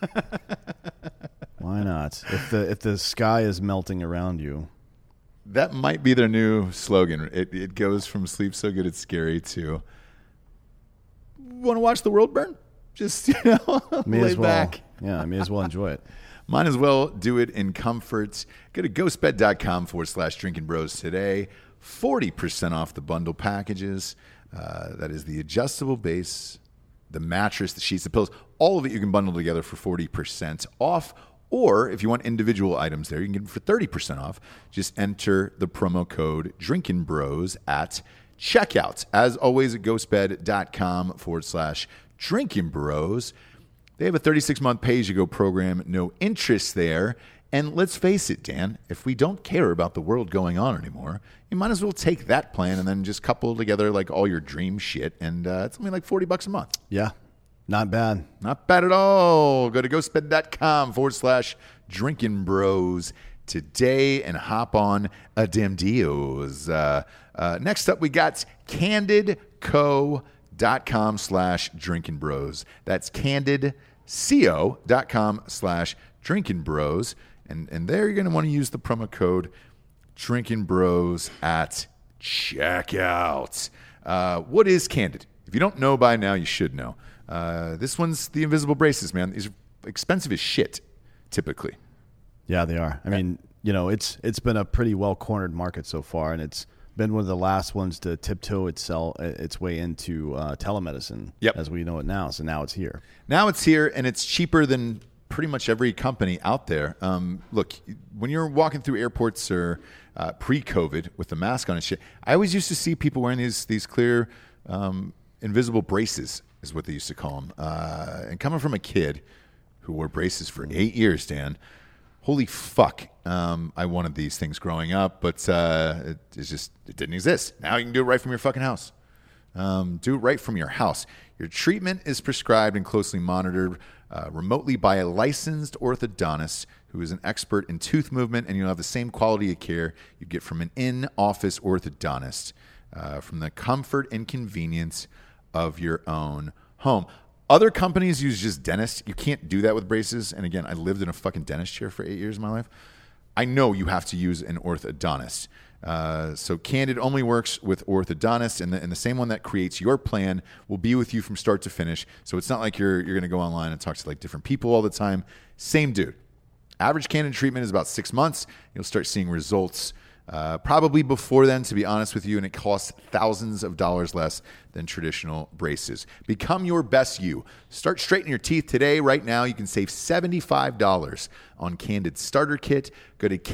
Why not? If the if the sky is melting around you. That might be their new slogan. It, it goes from sleep so good it's scary to want to watch the world burn? Just, you know, May lay as well. back. Yeah, I may as well enjoy it. Might as well do it in comfort. Go to ghostbed dot com forward slash drinking bros today. forty percent off the bundle packages. Uh, that is the adjustable base, the mattress, the sheets, the pillows. All of it you can bundle together for forty percent off. Or if you want individual items there, you can get them for thirty percent off. Just enter the promo code Drinking Bros at checkout. As always, at ghostbed dot com forward slash Drinking Bros. They have a thirty-six month pay-as-you-go program, no interest there. And let's face it, Dan, if we don't care about the world going on anymore, you might as well take that plan and then just couple together like all your dream shit. And uh, it's only like forty bucks a month. Yeah, not bad. Not bad at all. Go to ghostbed dot com forward slash Drinking Bros today and hop on a damn deals. Uh, uh, next up, we got candid co dot com slash Drinking Bros. That's candid co dot com slash Drinking Bros. And, and there you're going to want to use the promo code Drinking Bros at checkout. Uh, what is Candid? If you don't know by now, you should know. Uh, this one's the invisible braces, man. These are expensive as shit, typically. Yeah, they are. I mean, you know, it's it's been a pretty well cornered market so far, and it's been one of the last ones to tiptoe itself its way into uh, telemedicine, Yep. as we know it now. So now it's here. Now it's here, and it's cheaper than pretty much every company out there. Um, look, when you're walking through airports or uh, pre-COVID with the mask on and shit, I always used to see people wearing these these clear um, invisible braces, is what they used to call them. Uh, and coming from a kid who wore braces for eight years, Dan, holy fuck, um, I wanted these things growing up, but uh, it, it's just, it didn't exist. Now you can do it right from your fucking house. Um, do it right from your house. Your treatment is prescribed and closely monitored uh, remotely by a licensed orthodontist who is an expert in tooth movement, and you'll have the same quality of care you get from an in-office orthodontist uh, from the comfort and convenience of your own home. Other companies use just dentists. You can't do that with braces. And again, I lived in a fucking dentist chair for eight years of my life. I know you have to use an orthodontist. Uh, so Candid only works with orthodontists, and the, and the same one that creates your plan will be with you from start to finish. So it's not like you're you're going to go online and talk to like different people all the time. Same dude. Average Candid treatment is about six months. You'll start seeing results uh, probably before then, to be honest with you, and it costs thousands of dollars less than traditional braces. Become your best you. Start straightening your teeth today. Right now, you can save seventy-five dollars on Candid Starter Kit. Go to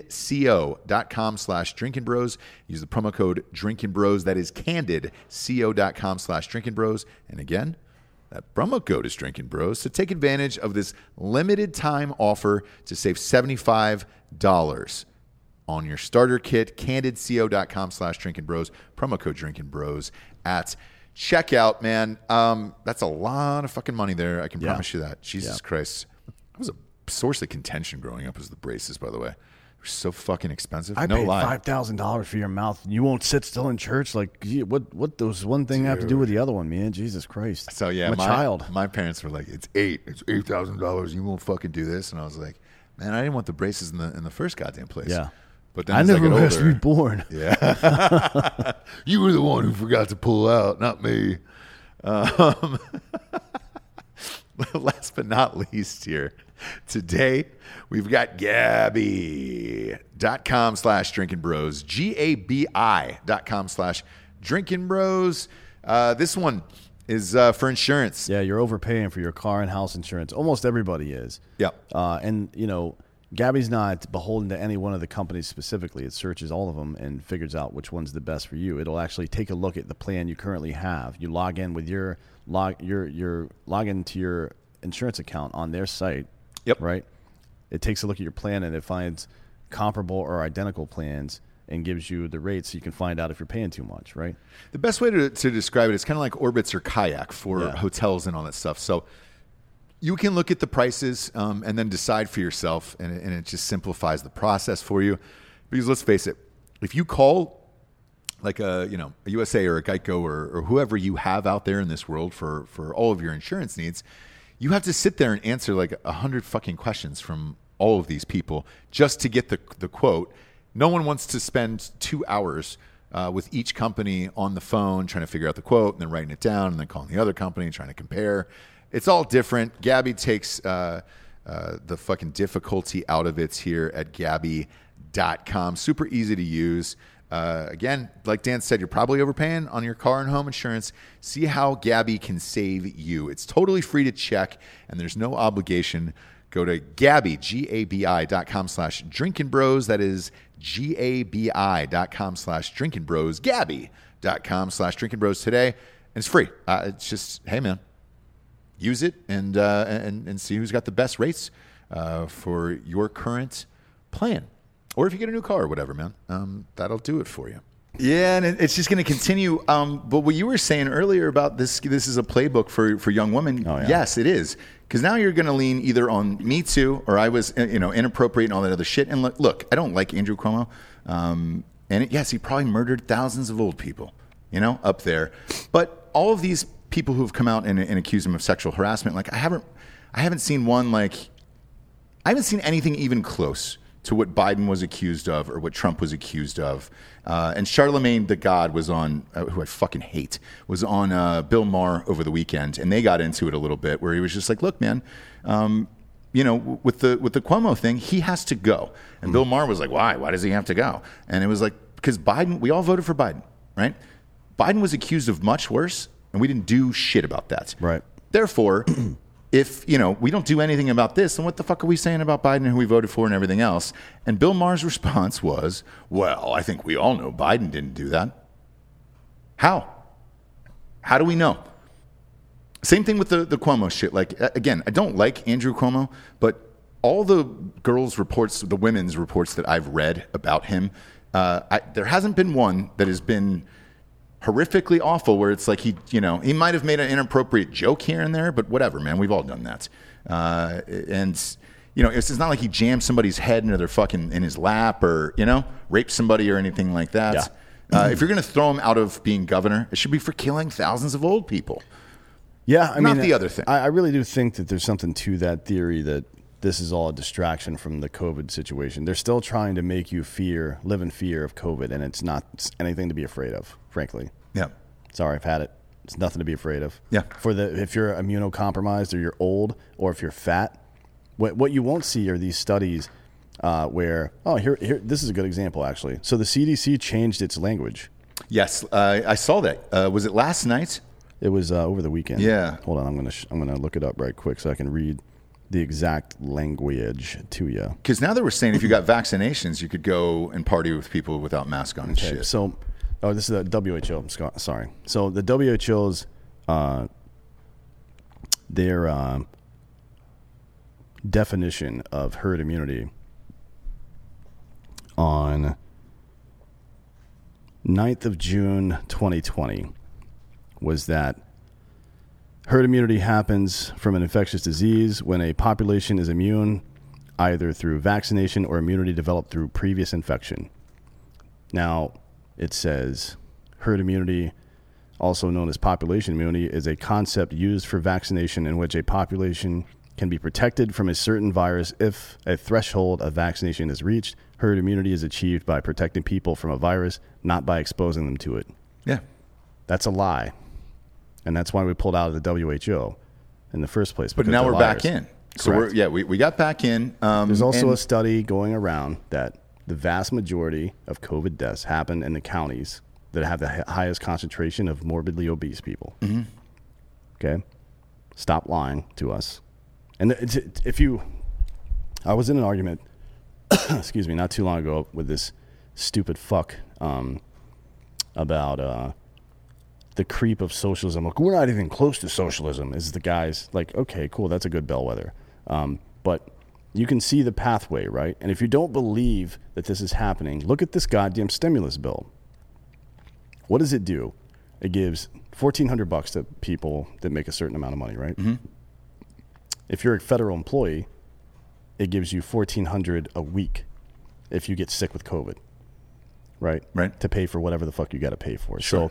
candidco.com slash Drinking Bros. Use the promo code Drinking Bros. That is candidco.com slash Drinking Bros. And again, that promo code is Drinking Bros. So take advantage of this limited time offer to save seventy-five dollars on your starter kit. Candidco.com slash Drinking Bros. Promo code Drinking Bros at checkout, man. Um, that's a lot of fucking money there. I can Yeah. promise you that. Jesus Yeah. Christ. That was a source of contention growing up, was the braces, by the way. They're so fucking expensive. I no paid lie. five thousand dollars for your mouth. And you won't sit still in church. Like, gee, what? What does one thing have to do with the other one, man? Jesus Christ. So yeah, I'm a my, child. my parents were like, "It's eight. It's eight thousand dollars. You won't fucking do this." And I was like, "Man, I didn't want the braces in the in the first goddamn place." Yeah. But then I as never got was older- reborn. Yeah. You were the one who forgot to pull out, not me. Um, last but not least here, today we've got Gabby.com slash Drinking Bros. G A B I dot com slash Drinking Bros. Uh, this one is uh, for insurance. Yeah, you're overpaying for your car and house insurance. Almost everybody is. Yep. Uh, and, you know, Gabby's not beholden to any one of the companies specifically. It searches all of them and figures out which one's the best for you. It'll actually take a look at the plan you currently have. You log in with your log your your log into your insurance account on their site. Yep. Right? It takes a look at your plan and it finds comparable or identical plans and gives you the rates so you can find out if you're paying too much, right? The best way to, to describe it is kind of like Orbitz or Kayak for Yeah. hotels and all that stuff. So you can look at the prices um, and then decide for yourself, and it, and it just simplifies the process for you. Because let's face it, if you call like a you know a U S A or a Geico or, or whoever you have out there in this world for for all of your insurance needs, you have to sit there and answer like a hundred fucking questions from all of these people just to get the the quote. No one wants to spend two hours uh, with each company on the phone trying to figure out the quote and then writing it down and then calling the other company and trying to compare. It's all different. Gabby takes uh, uh, the fucking difficulty out of it here at Gabby dot com. Super easy to use. Uh, again, like Dan said, you're probably overpaying on your car and home insurance. See how Gabby can save you. It's totally free to check, and there's no obligation. Go to Gabby, G A B I dot com slash Drinking Bros. That is G A B I dot com slash Drinking Bros. Gabby dot com slash Drinking Bros today. And it's free. Uh, it's just, hey, man, use it and, uh, and, and see who's got the best rates uh, for your current plan. Or if you get a new car or whatever, man, um, that'll do it for you. Yeah, and it, it's just going to continue. Um, but what you were saying earlier about this, this is a playbook for, for young women. Oh, yeah. Yes, it is. Because now you're going to lean either on Me Too or I was, you know, inappropriate and all that other shit. And look, look I don't like Andrew Cuomo. Um, and it, yes, he probably murdered thousands of old people, you know, up there. But all of these people who've come out and, and accused him of sexual harassment, like I haven't, I haven't seen one like, I haven't seen anything even close to what Biden was accused of or what Trump was accused of. Uh, and Charlemagne the God was on, uh, who I fucking hate, was on uh, Bill Maher over the weekend. And they got into it a little bit where he was just like, look, man, um, you know, with the with the Cuomo thing, he has to go. And mm. Bill Maher was like, why? Why does he have to go? And it was like, because Biden, we all voted for Biden, right? Biden was accused of much worse, and we didn't do shit about that. Right. Therefore, if, you know, we don't do anything about this, then what the fuck are we saying about Biden and who we voted for and everything else? And Bill Maher's response was, well, I think we all know Biden didn't do that. How? How do we know? Same thing with the, the Cuomo shit. Like, again, I don't like Andrew Cuomo, but all the girls' reports, the women's reports that I've read about him, uh, I, there hasn't been one that has been horrifically awful where it's like he, you know, he might have made an inappropriate joke here and there, but whatever, man, we've all done that. Uh, and, you know, it's, it's not like he jammed somebody's head into their fucking, in his lap or, you know, raped somebody or anything like that. Yeah. Uh, if you're going to throw him out of being governor, it should be for killing thousands of old people. Yeah, I not mean, the other thing. I, I really do think that there's something to that theory that this is all a distraction from the COVID situation. They're still trying to make you fear, live in fear of COVID, and it's not anything to be afraid of, frankly. Yeah. Sorry, I've had it. It's nothing to be afraid of. Yeah. For the if you're immunocompromised or you're old or if you're fat, what what you won't see are these studies uh, where oh here here this is a good example actually. So the C D C changed its language. Yes, uh, I saw that. Uh, was it last night? It was uh, over the weekend. Yeah. Hold on, I'm gonna sh- I'm gonna look it up right quick so I can read the exact language to you. Because now they were saying if you got vaccinations, you could go and party with people without mask on and Okay, shit. so, oh, this is the W H O. I'm sc- sorry. So the W H O's, uh, their uh, definition of herd immunity on ninth of June twenty twenty was that herd immunity happens from an infectious disease when a population is immune either through vaccination or immunity developed through previous infection. Now, it says herd immunity, also known as population immunity, is a concept used for vaccination in which a population can be protected from a certain virus if a threshold of vaccination is reached. Herd immunity is achieved by protecting people from a virus, not by exposing them to it. Yeah. That's a lie. And that's why we pulled out of the W H O in the first place. But because now they're we're liars. back in. So Correct. we're, yeah, we, we got back in. Um, There's also and- a study going around that the vast majority of COVID deaths happen in the counties that have the hi- highest concentration of morbidly obese people. Mm-hmm. Okay? Stop lying to us. And it's, it, if you, I was in an argument, excuse me, not too long ago with this stupid fuck um, about uh, the creep of socialism. Like, we're not even close to socialism. Is the guy's like, okay, cool, that's a good bellwether. Um, but you can see the pathway, right? And if you don't believe that this is happening, look at this goddamn stimulus bill. What does it do? It gives fourteen hundred bucks to people that make a certain amount of money, right? Mm-hmm. If you're a federal employee, it gives you fourteen hundred a week if you get sick with COVID, right? Right. To pay for whatever the fuck you got to pay for. Sure. So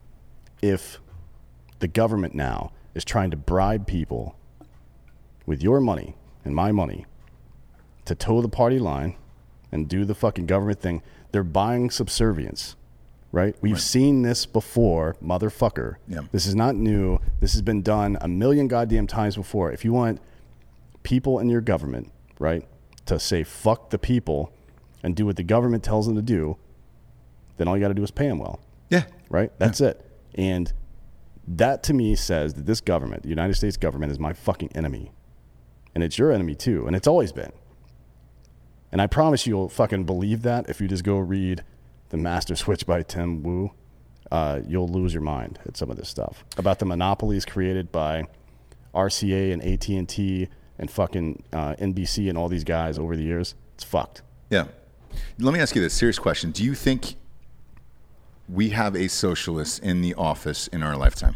if the government now is trying to bribe people with your money and my money to toe the party line and do the fucking government thing, they're buying subservience, right? We've Right. seen this before, motherfucker. Yeah. This is not new. This has been done a million goddamn times before. If you want people in your government, right, to say fuck the people and do what the government tells them to do, then all you got to do is pay them well, Yeah. right? That's it. And that to me says that this government, the United States government, is my fucking enemy. And it's your enemy too. And it's always been. And I promise you'll fucking believe that if you just go read The Master Switch by Tim Wu. Uh, you'll lose your mind at some of this stuff about the monopolies created by R C A and A T and T and fucking uh, N B C and all these guys over the years. It's fucked. Yeah. Let me ask you this serious question. Do you think we have a socialist in the office in our lifetime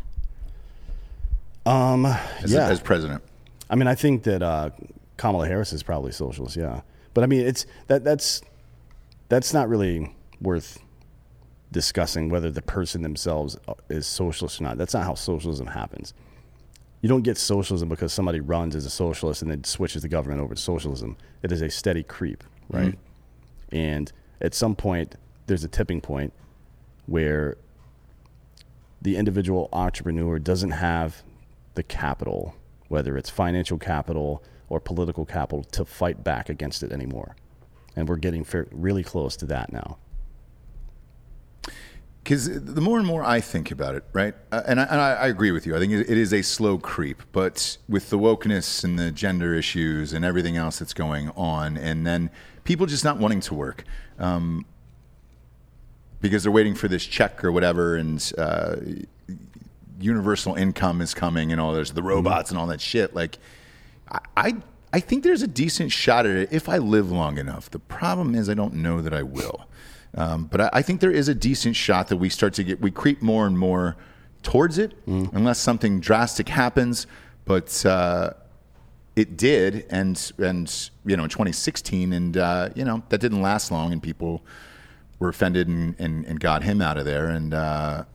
Um, as, yeah. as president? I mean, I think that uh, Kamala Harris is probably socialist, yeah. But I mean, it's that that's that's not really worth discussing whether the person themselves is socialist or not. That's not how socialism happens. You don't get socialism because somebody runs as a socialist and then switches the government over to socialism. It is a steady creep, right? Mm-hmm. And at some point, there's a tipping point where the individual entrepreneur doesn't have the capital, whether it's financial capital or political capital, to fight back against it anymore. And we're getting fair, really close to that now. because the more and more I think about it, right, uh, and, I, and I, I agree with you. I think it, it is a slow creep, but with the wokeness and the gender issues and everything else that's going on, and then people just not wanting to work um, because they're waiting for this check or whatever, and uh, universal income is coming, and all there's the robots and all that shit. Like, I, I I think there's a decent shot at it if I live long enough. The problem is I don't know that I will. Um, but I, I think there is a decent shot that we start to get, we creep more and more towards it, mm. unless something drastic happens. But uh, it did, and and you know, in twenty sixteen, and uh, you know, that didn't last long, and people were offended and, and, and got him out of there. And uh,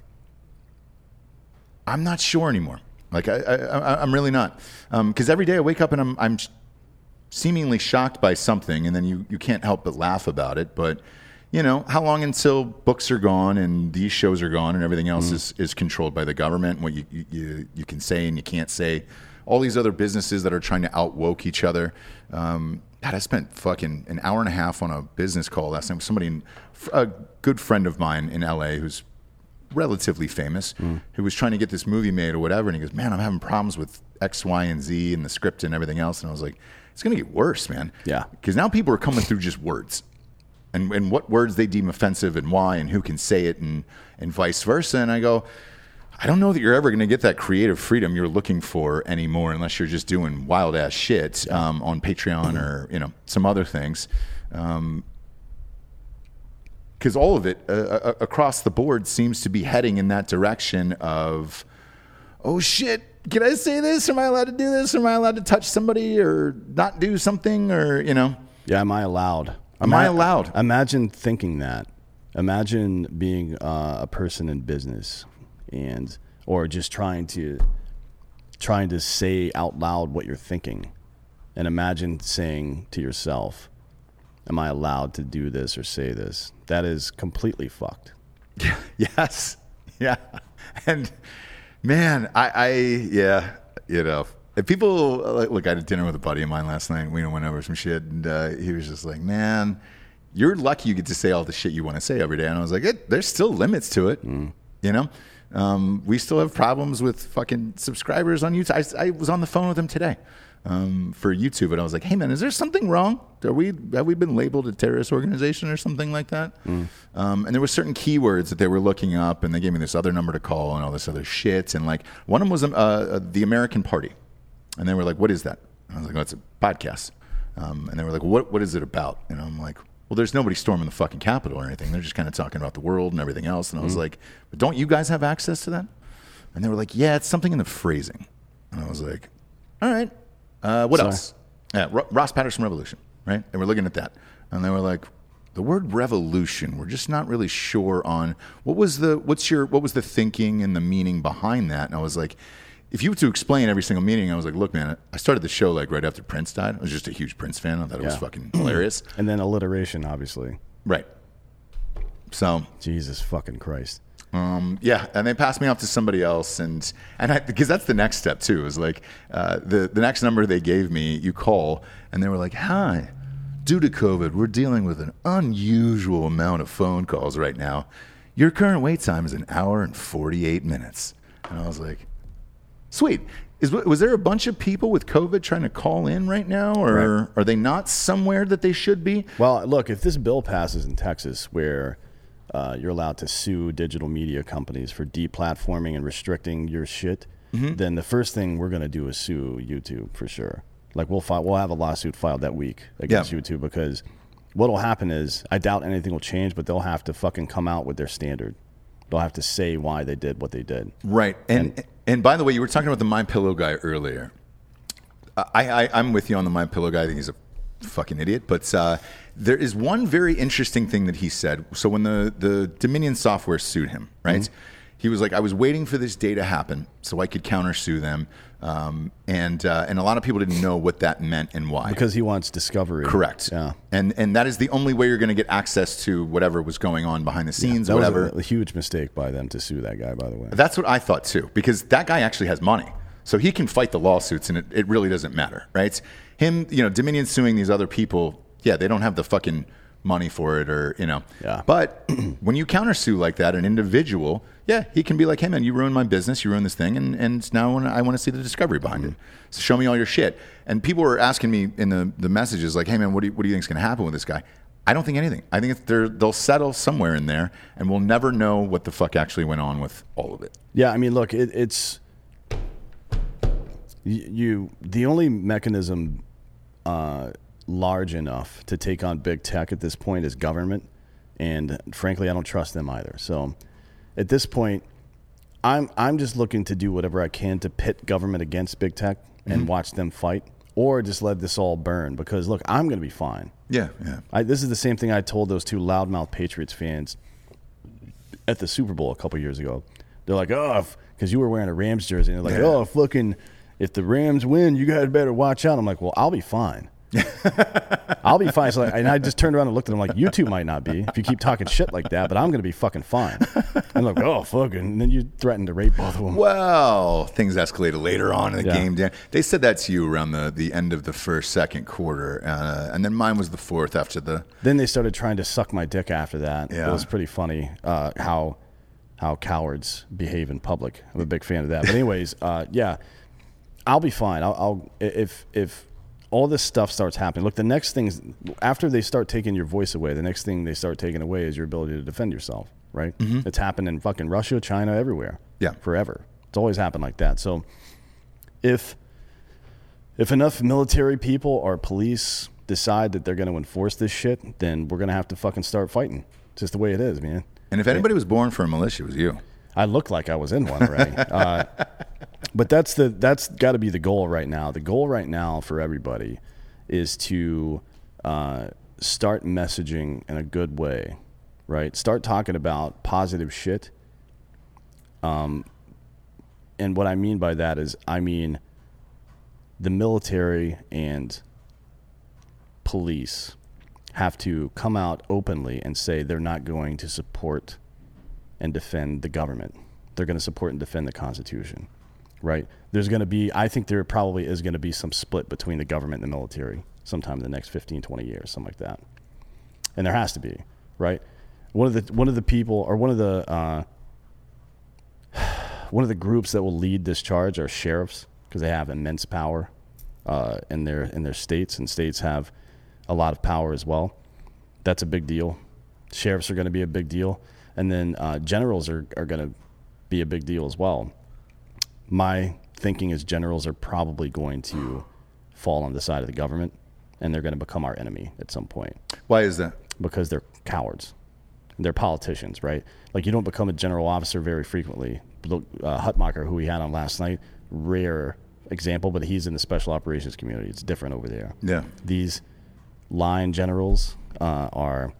I'm not sure anymore. Like I, I I'm really not, because um, every day I wake up and I'm I'm seemingly shocked by something, and then you you can't help but laugh about it, but. You know, how long until books are gone and these shows are gone and everything else mm. is, is controlled by the government, what you, you you can say and you can't say. All these other businesses that are trying to out-woke each other. Um, God, I spent fucking an hour and a half on a business call last night with somebody, a good friend of mine in L A who's relatively famous, mm. who was trying to get this movie made or whatever. And he goes, man, I'm having problems with X, Y, and Z and the script and everything else. And I was like, it's going to get worse, man. Yeah. Because now people are coming through just words. And, and what words they deem offensive and why and who can say it and, and vice versa. And I go, I don't know that you're ever going to get that creative freedom you're looking for anymore unless you're just doing wild ass shit um, on Patreon or, you know, some other things. Um, because all of it uh, uh, across the board seems to be heading in that direction of, oh shit, can I say this? Am I allowed to do this? Am I allowed to touch somebody or not do something or, you know? Yeah, am I allowed? Am I allowed? Imagine thinking that. Imagine being uh, a person in business, and or just trying to trying to say out loud what you're thinking, and imagine saying to yourself, "Am I allowed to do this or say this?" That is completely fucked. Yes, yeah, and man, I, I yeah, you know. If people, look, I had dinner with a buddy of mine last night. We went over some shit, and uh, he was just like, man, you're lucky you get to say all the shit you want to say every day. And I was like, it, there's still limits to it, mm. you know? Um, we still have problems with fucking subscribers on YouTube. I, I was on the phone with him today um, for YouTube, and I was like, hey, man, is there something wrong? Are we Have we been labeled a terrorist organization or something like that? Mm. Um, and there were certain keywords that they were looking up, and they gave me this other number to call and all this other shit. And like one of them was uh, uh, the American Party. And they were like, what is that? And I was like, oh, it's a podcast. Um, and they were like, what what is it about? And I'm like, well, there's nobody storming the fucking Capitol or anything. They're just kind of talking about the world and everything else. And I was mm-hmm. like, but don't you guys have access to that? And they were like, yeah, it's something in the phrasing. And I was like, all right. Uh, what Sorry. else? Yeah, Ro- Ross Patterson Revolution, right? And we're looking at that. And they were like, the word revolution, we're just not really sure on what was the what's your what was the thinking and the meaning behind that. And I was like, if you were to explain every single meaning, I was like, look, man, I started the show like right after Prince died. I was just a huge Prince fan. I thought it yeah. was fucking hilarious. And then alliteration, obviously. Right. So. Jesus fucking Christ. Um, yeah, and they passed me off to somebody else, and and I, because that's the next step too. Is like uh, the the next number they gave me, you call, and they were like, hi, due to COVID, we're dealing with an unusual amount of phone calls right now. Your current wait time is an hour and forty-eight minutes. And I was like, sweet. Is, was there a bunch of people with COVID trying to call in right now, or right. are they not somewhere that they should be? Well, look, if this bill passes in Texas where uh, you're allowed to sue digital media companies for deplatforming and restricting your shit, mm-hmm. then the first thing we're going to do is sue YouTube for sure. Like we'll file, we'll have a lawsuit filed that week against yeah. YouTube, because what'll happen is, I doubt anything will change, but they'll have to fucking come out with their standard. They'll have to say why they did what they did. Right. And and, and by the way, you were talking about the MyPillow guy earlier. I, I, I'm with you on the MyPillow guy. I think he's a fucking idiot. But uh, there is one very interesting thing that he said. So when the, the Dominion software sued him, right? Mm-hmm. He was like, I was waiting for this day to happen so I could countersue them. Um, and uh, and a lot of people didn't know what that meant and why. Because he wants discovery. Correct. Yeah. And and that is the only way you're going to get access to whatever was going on behind the scenes, yeah, that whatever. was a, a huge mistake by them to sue that guy, by the way. That's what I thought too, because that guy actually has money. So he can fight the lawsuits, and it, it really doesn't matter, right? Him, you know, Dominion suing these other people, yeah, they don't have the fucking money for it, or you know. Yeah. But when you countersue like that, an individual, yeah, he can be like, hey man, you ruined my business, you ruined this thing, and and now I wanna, I want to see the discovery behind mm-hmm. it. So show me all your shit. And people were asking me in the the messages like, hey man, what do you, what do you think is going to happen with this guy? I don't think anything. I think it's they're, they'll settle somewhere in there, and we'll never know what the fuck actually went on with all of it. Yeah, I mean, look, it, it's you, you. The only mechanism uh, large enough to take on big tech at this point is government, and frankly, I don't trust them either. So, at this point, I'm I'm just looking to do whatever I can to pit government against big tech and mm-hmm. watch them fight, or just let this all burn. Because look, I'm going to be fine. Yeah, yeah. I, this is the same thing I told those two loudmouth Patriots fans at the Super Bowl a couple years ago. They're like, oh, because you were wearing a Rams jersey. And they're like, yeah. oh, fucking, if the Rams win, you guys better watch out. I'm like, well, I'll be fine. I'll be fine. So like, and I just turned around and looked at them like, you two might not be if you keep talking shit like that, but I'm going to be fucking fine. And like, oh, fucking. And then you threatened to rape both of them. Well, things escalated later on in the Yeah. game. Dan. They said that to you around the, the end of the first, second quarter. Uh, and then mine was the fourth after the. Then they started trying to suck my dick after that. Yeah. It was pretty funny uh, how how cowards behave in public. I'm a big fan of that. But anyways, uh, yeah, I'll be fine. I'll, I'll if if all this stuff starts happening. Look, the next thing is after they start taking your voice away, the next thing they start taking away is your ability to defend yourself, right? Mm-hmm. It's happened in fucking Russia, China, everywhere. Yeah. Forever. It's always happened like that. So if if enough military people or police decide that they're going to enforce this shit, then we're going to have to fucking start fighting. It's just the way it is, man. And if anybody was born for a militia, it was you. I looked like I was in one already. uh, but that's the that's got to be the goal right now. The goal right now for everybody is to uh, start messaging in a good way, right? Start talking about positive shit. Um, and what I mean by that is, I mean the military and police have to come out openly and say they're not going to support and defend the government. They're going to support and defend the Constitution, right? There's going to be, I think there probably is going to be some split between the government and the military sometime in the next fifteen, twenty years, something like that. And there has to be, right? One of the one of the people, or one of the uh, one of the groups that will lead this charge are sheriffs, because they have immense power uh, in their in their states, and states have a lot of power as well. That's a big deal. Sheriffs are going to be a big deal. And then uh, generals are, are going to be a big deal as well. My thinking is generals are probably going to fall on the side of the government, and they're going to become our enemy at some point. Why is that? Because they're cowards. They're politicians, right? Like, you don't become a general officer very frequently. Look, uh, Hutmacher, who we had on last night, rare example, but he's in the special operations community. It's different over there. Yeah. These line generals uh, are...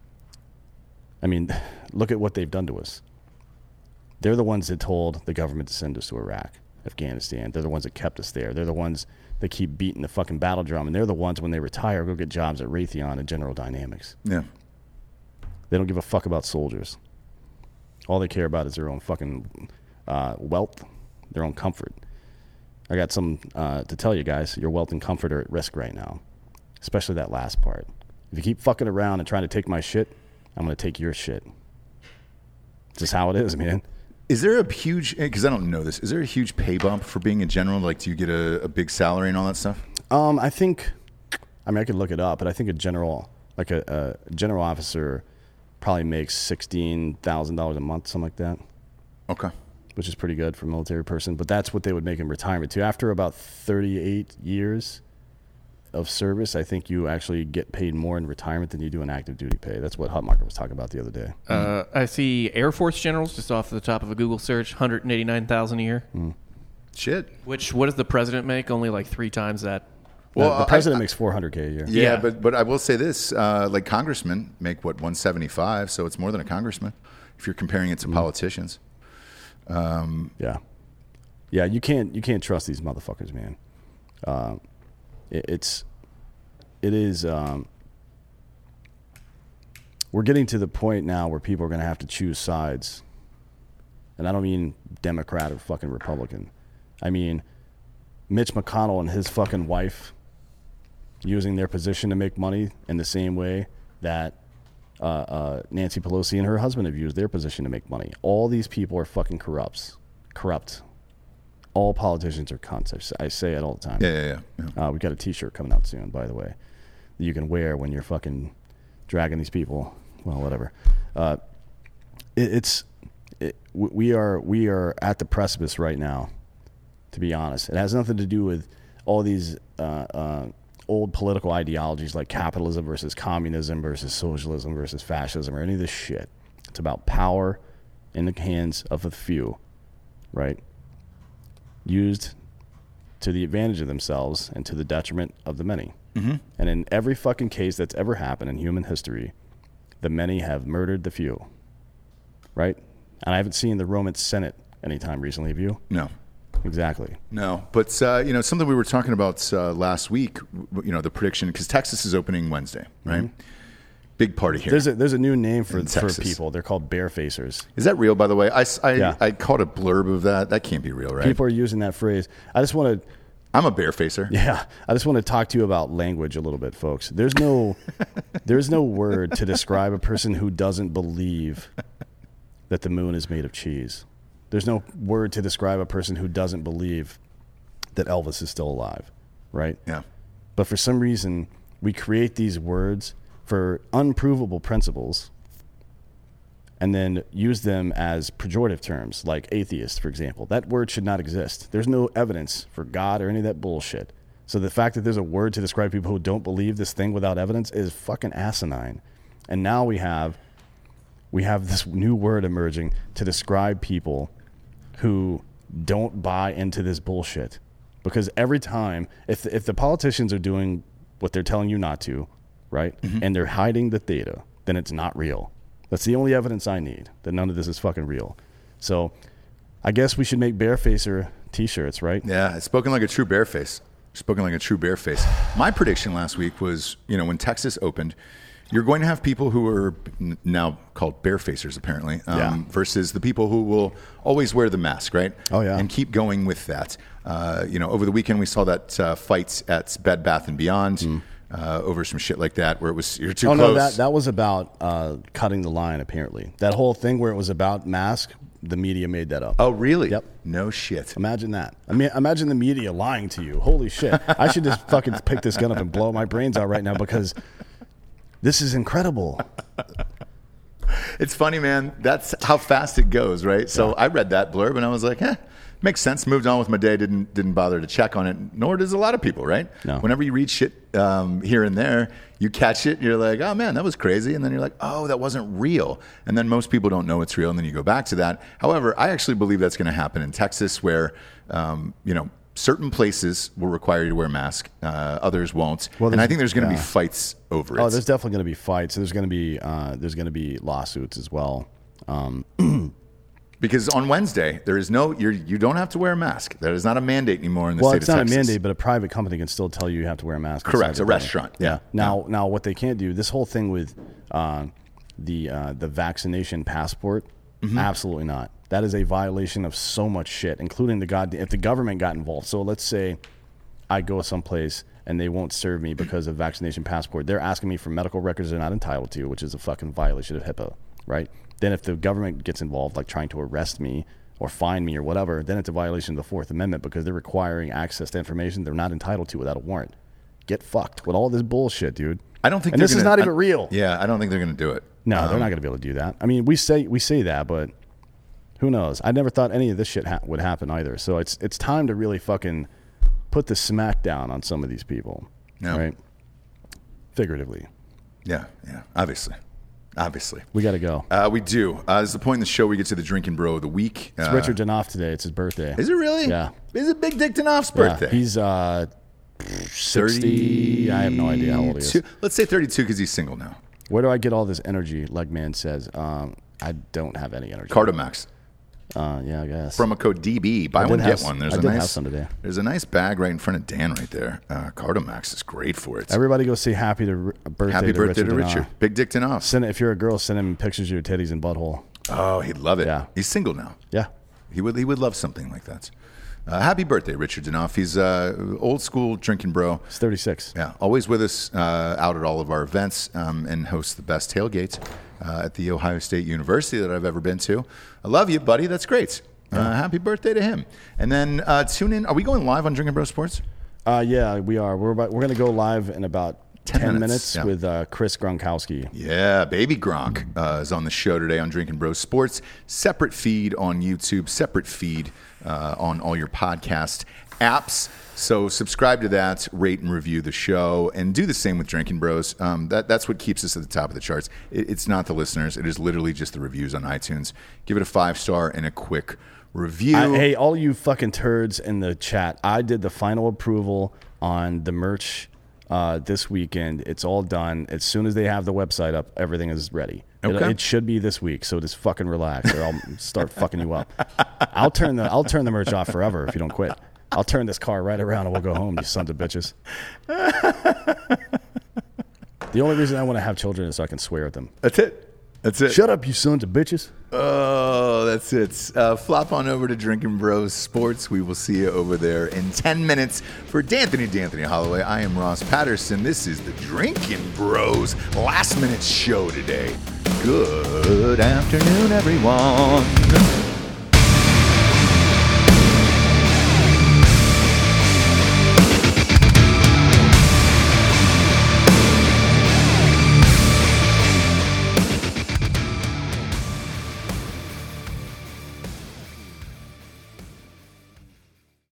I mean, look at what they've done to us. They're the ones that told the government to send us to Iraq, Afghanistan. They're the ones that kept us there. They're the ones that keep beating the fucking battle drum. And they're the ones, when they retire, go get jobs at Raytheon and General Dynamics. Yeah. They don't give a fuck about soldiers. All they care about is their own fucking uh, wealth, their own comfort. I got some uh, to tell you guys. Your wealth and comfort are at risk right now, especially that last part. If you keep fucking around and trying to take my shit, I'm going to take your shit. It's just how it is, man. Is there a huge, because I don't know this, is there a huge pay bump for being a general? Like, do you get a, a big salary and all that stuff? Um, I think, I mean, I could look it up, but I think a general, like a, a general officer probably makes sixteen thousand dollars a month, something like that. Okay. Which is pretty good for a military person, but that's what they would make in retirement too. After about thirty-eight years of service, I think you actually get paid more in retirement than you do in active duty pay. That's what Hutmacher was talking about the other day. Uh, I see Air Force generals just off the top of a Google search, one hundred eighty-nine thousand dollars a year. Mm. Shit. Which, what does the president make? Only like three times that. Well, the, the president I, I, makes four hundred K a year. Yeah, Yeah. but but I will say this: uh, like congressmen make what one seventy-five, so it's more than a congressman if you're comparing it to mm. politicians. Um, yeah, yeah. You can't you can't trust these motherfuckers, man. Uh, it, it's it is. Um, we're getting to the point now where people are going to have to choose sides, and I don't mean Democrat or fucking Republican. I mean Mitch McConnell and his fucking wife using their position to make money in the same way that uh, uh, Nancy Pelosi and her husband have used their position to make money. All these people are fucking corrupts. Corrupt. All politicians are cunts. I say- I say it all the time. Yeah, yeah, yeah. yeah. Uh, we got a T-shirt coming out soon, by the way, that you can wear when you're fucking dragging these people. Well, whatever. Uh, it, it's it, we are we are at the precipice right now. To be honest, it has nothing to do with all these uh, uh, old political ideologies like capitalism versus communism versus socialism versus fascism or any of this shit. It's about power in the hands of a few, right? Used to the advantage of themselves and to the detriment of the many. Mm-hmm. And in every fucking case that's ever happened in human history, the many have murdered the few, right? And I haven't seen the Roman Senate anytime recently, have you? No. Exactly. No, but uh, you know, something we were talking about uh, last week. w- You know, the prediction because Texas is opening Wednesday, right? Mm-hmm. Big party here. There's a, there's a new name for, In for Texas. people. They're called barefacers. Is that real? By the way, I, s- I, Yeah. I caught a blurb of that. That can't be real, right? People are using that phrase. I just want to, I'm a barefacer. yeah, I just want to talk to you about language a little bit, folks. There's no, there's no word to describe a person who doesn't believe that the moon is made of cheese. There's no word to describe a person who doesn't believe that Elvis is still alive, right? Yeah. But for some reason, we create these words for unprovable principles and then use them as pejorative terms, like atheist, for example. That word should not exist. There's no evidence for God or any of that bullshit. So the fact that there's a word to describe people who don't believe this thing without evidence is fucking asinine. And now we have we have this new word emerging to describe people who don't buy into this bullshit. Because every time, if if the politicians are doing what they're telling you not to, right, Mm-hmm. and they're hiding the data, then it's not real. That's the only evidence I need, that none of this is fucking real. So I guess we should make barefacer T-shirts, right? Yeah, it's spoken like a true bareface. Spoken like a true bareface. My prediction last week was, you know, when Texas opened, you're going to have people who are n- now called barefacers, apparently, um, Yeah. versus the people who will always wear the mask, right? Oh, yeah. And keep going with that. Uh, you know, over the weekend we saw that uh, fight at Bed Bath and Beyond uh, over some shit like that, where it was you're too Mm. Oh, close. no, that, that was about uh, cutting the line, apparently. That whole thing where it was about mask, the media made that up. oh, really? Yep. No shit. Imagine that. I mean, imagine the media lying to you. Holy shit. I should just fucking pick this gun up and blow my brains out right now because this is incredible. It's funny, man. That's how fast it goes, right? So I read that blurb and I was like, eh, makes sense. Moved on with my day. Didn't didn't bother to check on it. Nor does a lot of people, right? No. Whenever you read shit um, here and there, you catch it. You're like, oh man, that was crazy. And then you're like, oh, that wasn't real. And then most people don't know it's real. And then you go back to that. However, I actually believe that's going to happen in Texas, where um, you know certain places will require you to wear a mask, uh, others won't. Well, and I there's- think there's going to yeah. be fights over it. Oh, there's definitely going to be fights. There's going to be uh, there's going to be lawsuits as well. Um, Because on Wednesday there is no you're, you don't have to wear a mask. That is not a mandate anymore in the well, state it's of not Texas. a mandate, but a private company can still tell you you have to wear a mask. Correct, inside the a building. restaurant, Yeah. yeah. Now, now what they can't do, this whole thing with uh, the uh, the vaccination passport, Mm-hmm. absolutely not. That is a violation of so much shit, including the god. If the government got involved, so let's say I go someplace and they won't serve me because of vaccination passport. They're asking me for medical records they're not entitled to, which is a fucking violation of HIPAA, right? Then if the government gets involved, like trying to arrest me or fine me or whatever, then it's a violation of the Fourth Amendment because they're requiring access to information they're not entitled to without a warrant. Get fucked with all this bullshit, dude. I don't think And they're this is gonna- not even I- real. Yeah, I don't think they're going to do it. No, Um, they're not going to be able to do that. I mean, we say we say that, but who knows? I never thought any of this shit ha- would happen either. So it's it's time to really fucking put the smack down on some of these people, Yeah. right? Figuratively, Yeah, yeah, obviously. Obviously. we got to go. Uh, we do. Uh, this is the point in the show we get to the drinking bro of the week. It's Uh, Richard Danoff today. It's his birthday. Is it really? Yeah. Is it Big Dick Danoff's Yeah, birthday? he's uh, sixty. I have no idea how old he is. thirty-two. Let's say thirty-two because he's single now. Where do I get all this energy? Like man says, um, I don't have any energy. Cardomax. Uh, yeah, I guess. Promo code D B. Buy I did one, have get s- one. There's I a did nice, have some today. There's a nice bag right in front of Dan right there. Uh, Cardomax is great for it. Everybody go say happy to R- birthday Happy to birthday Richard to Danoff. Richard. Big Dick Danoff. Send it, if you're a girl, send him pictures of your titties and butthole. Oh, he'd love it. Yeah. He's single now. Yeah. He would he would love something like that. Uh, happy birthday, Richard Danoff. He's uh, old school drinking bro. It's thirty-six. Yeah, always with us uh, out at all of our events um, and hosts the best tailgates uh, at the Ohio State University that I've ever been to. I love you, buddy. That's great. Uh, happy birthday to him. And then uh, tune in. Are we going live on Drinking Bro Sports? Uh, yeah, we are. We're about, we're going to go live in about ten, ten minutes, minutes yeah. with uh, Chris Gronkowski. Yeah, baby Gronk uh, is on the show today on Drinking Bro Sports. Separate feed on YouTube, separate feed uh, on all your podcast apps. So subscribe to that, rate and review the show, and do the same with Drinking Bros. Um, that, that's what keeps us at the top of the charts. It, it's not the listeners. It is literally just the reviews on iTunes. Give it a five-star and a quick review. I, hey, all you fucking turds in the chat, I did the final approval on the merch uh, this weekend. It's all done. As soon as they have the website up, everything is ready. Okay. It, it should be this week, so just fucking relax, or I'll start fucking you up. I'll turn the I'll turn the merch off forever if you don't quit. I'll turn this car right around and we'll go home, you sons of bitches. The only reason I want to have children is so I can swear at them. That's it. That's it. Shut up, you sons of bitches. Oh, that's it. Uh, flop on over to Drinking Bros Sports. We will see you over there in ten minutes. For D'Anthony D'Anthony Holloway, I am Ross Patterson. This is the Drinking Bros last minute show today. Good afternoon, everyone.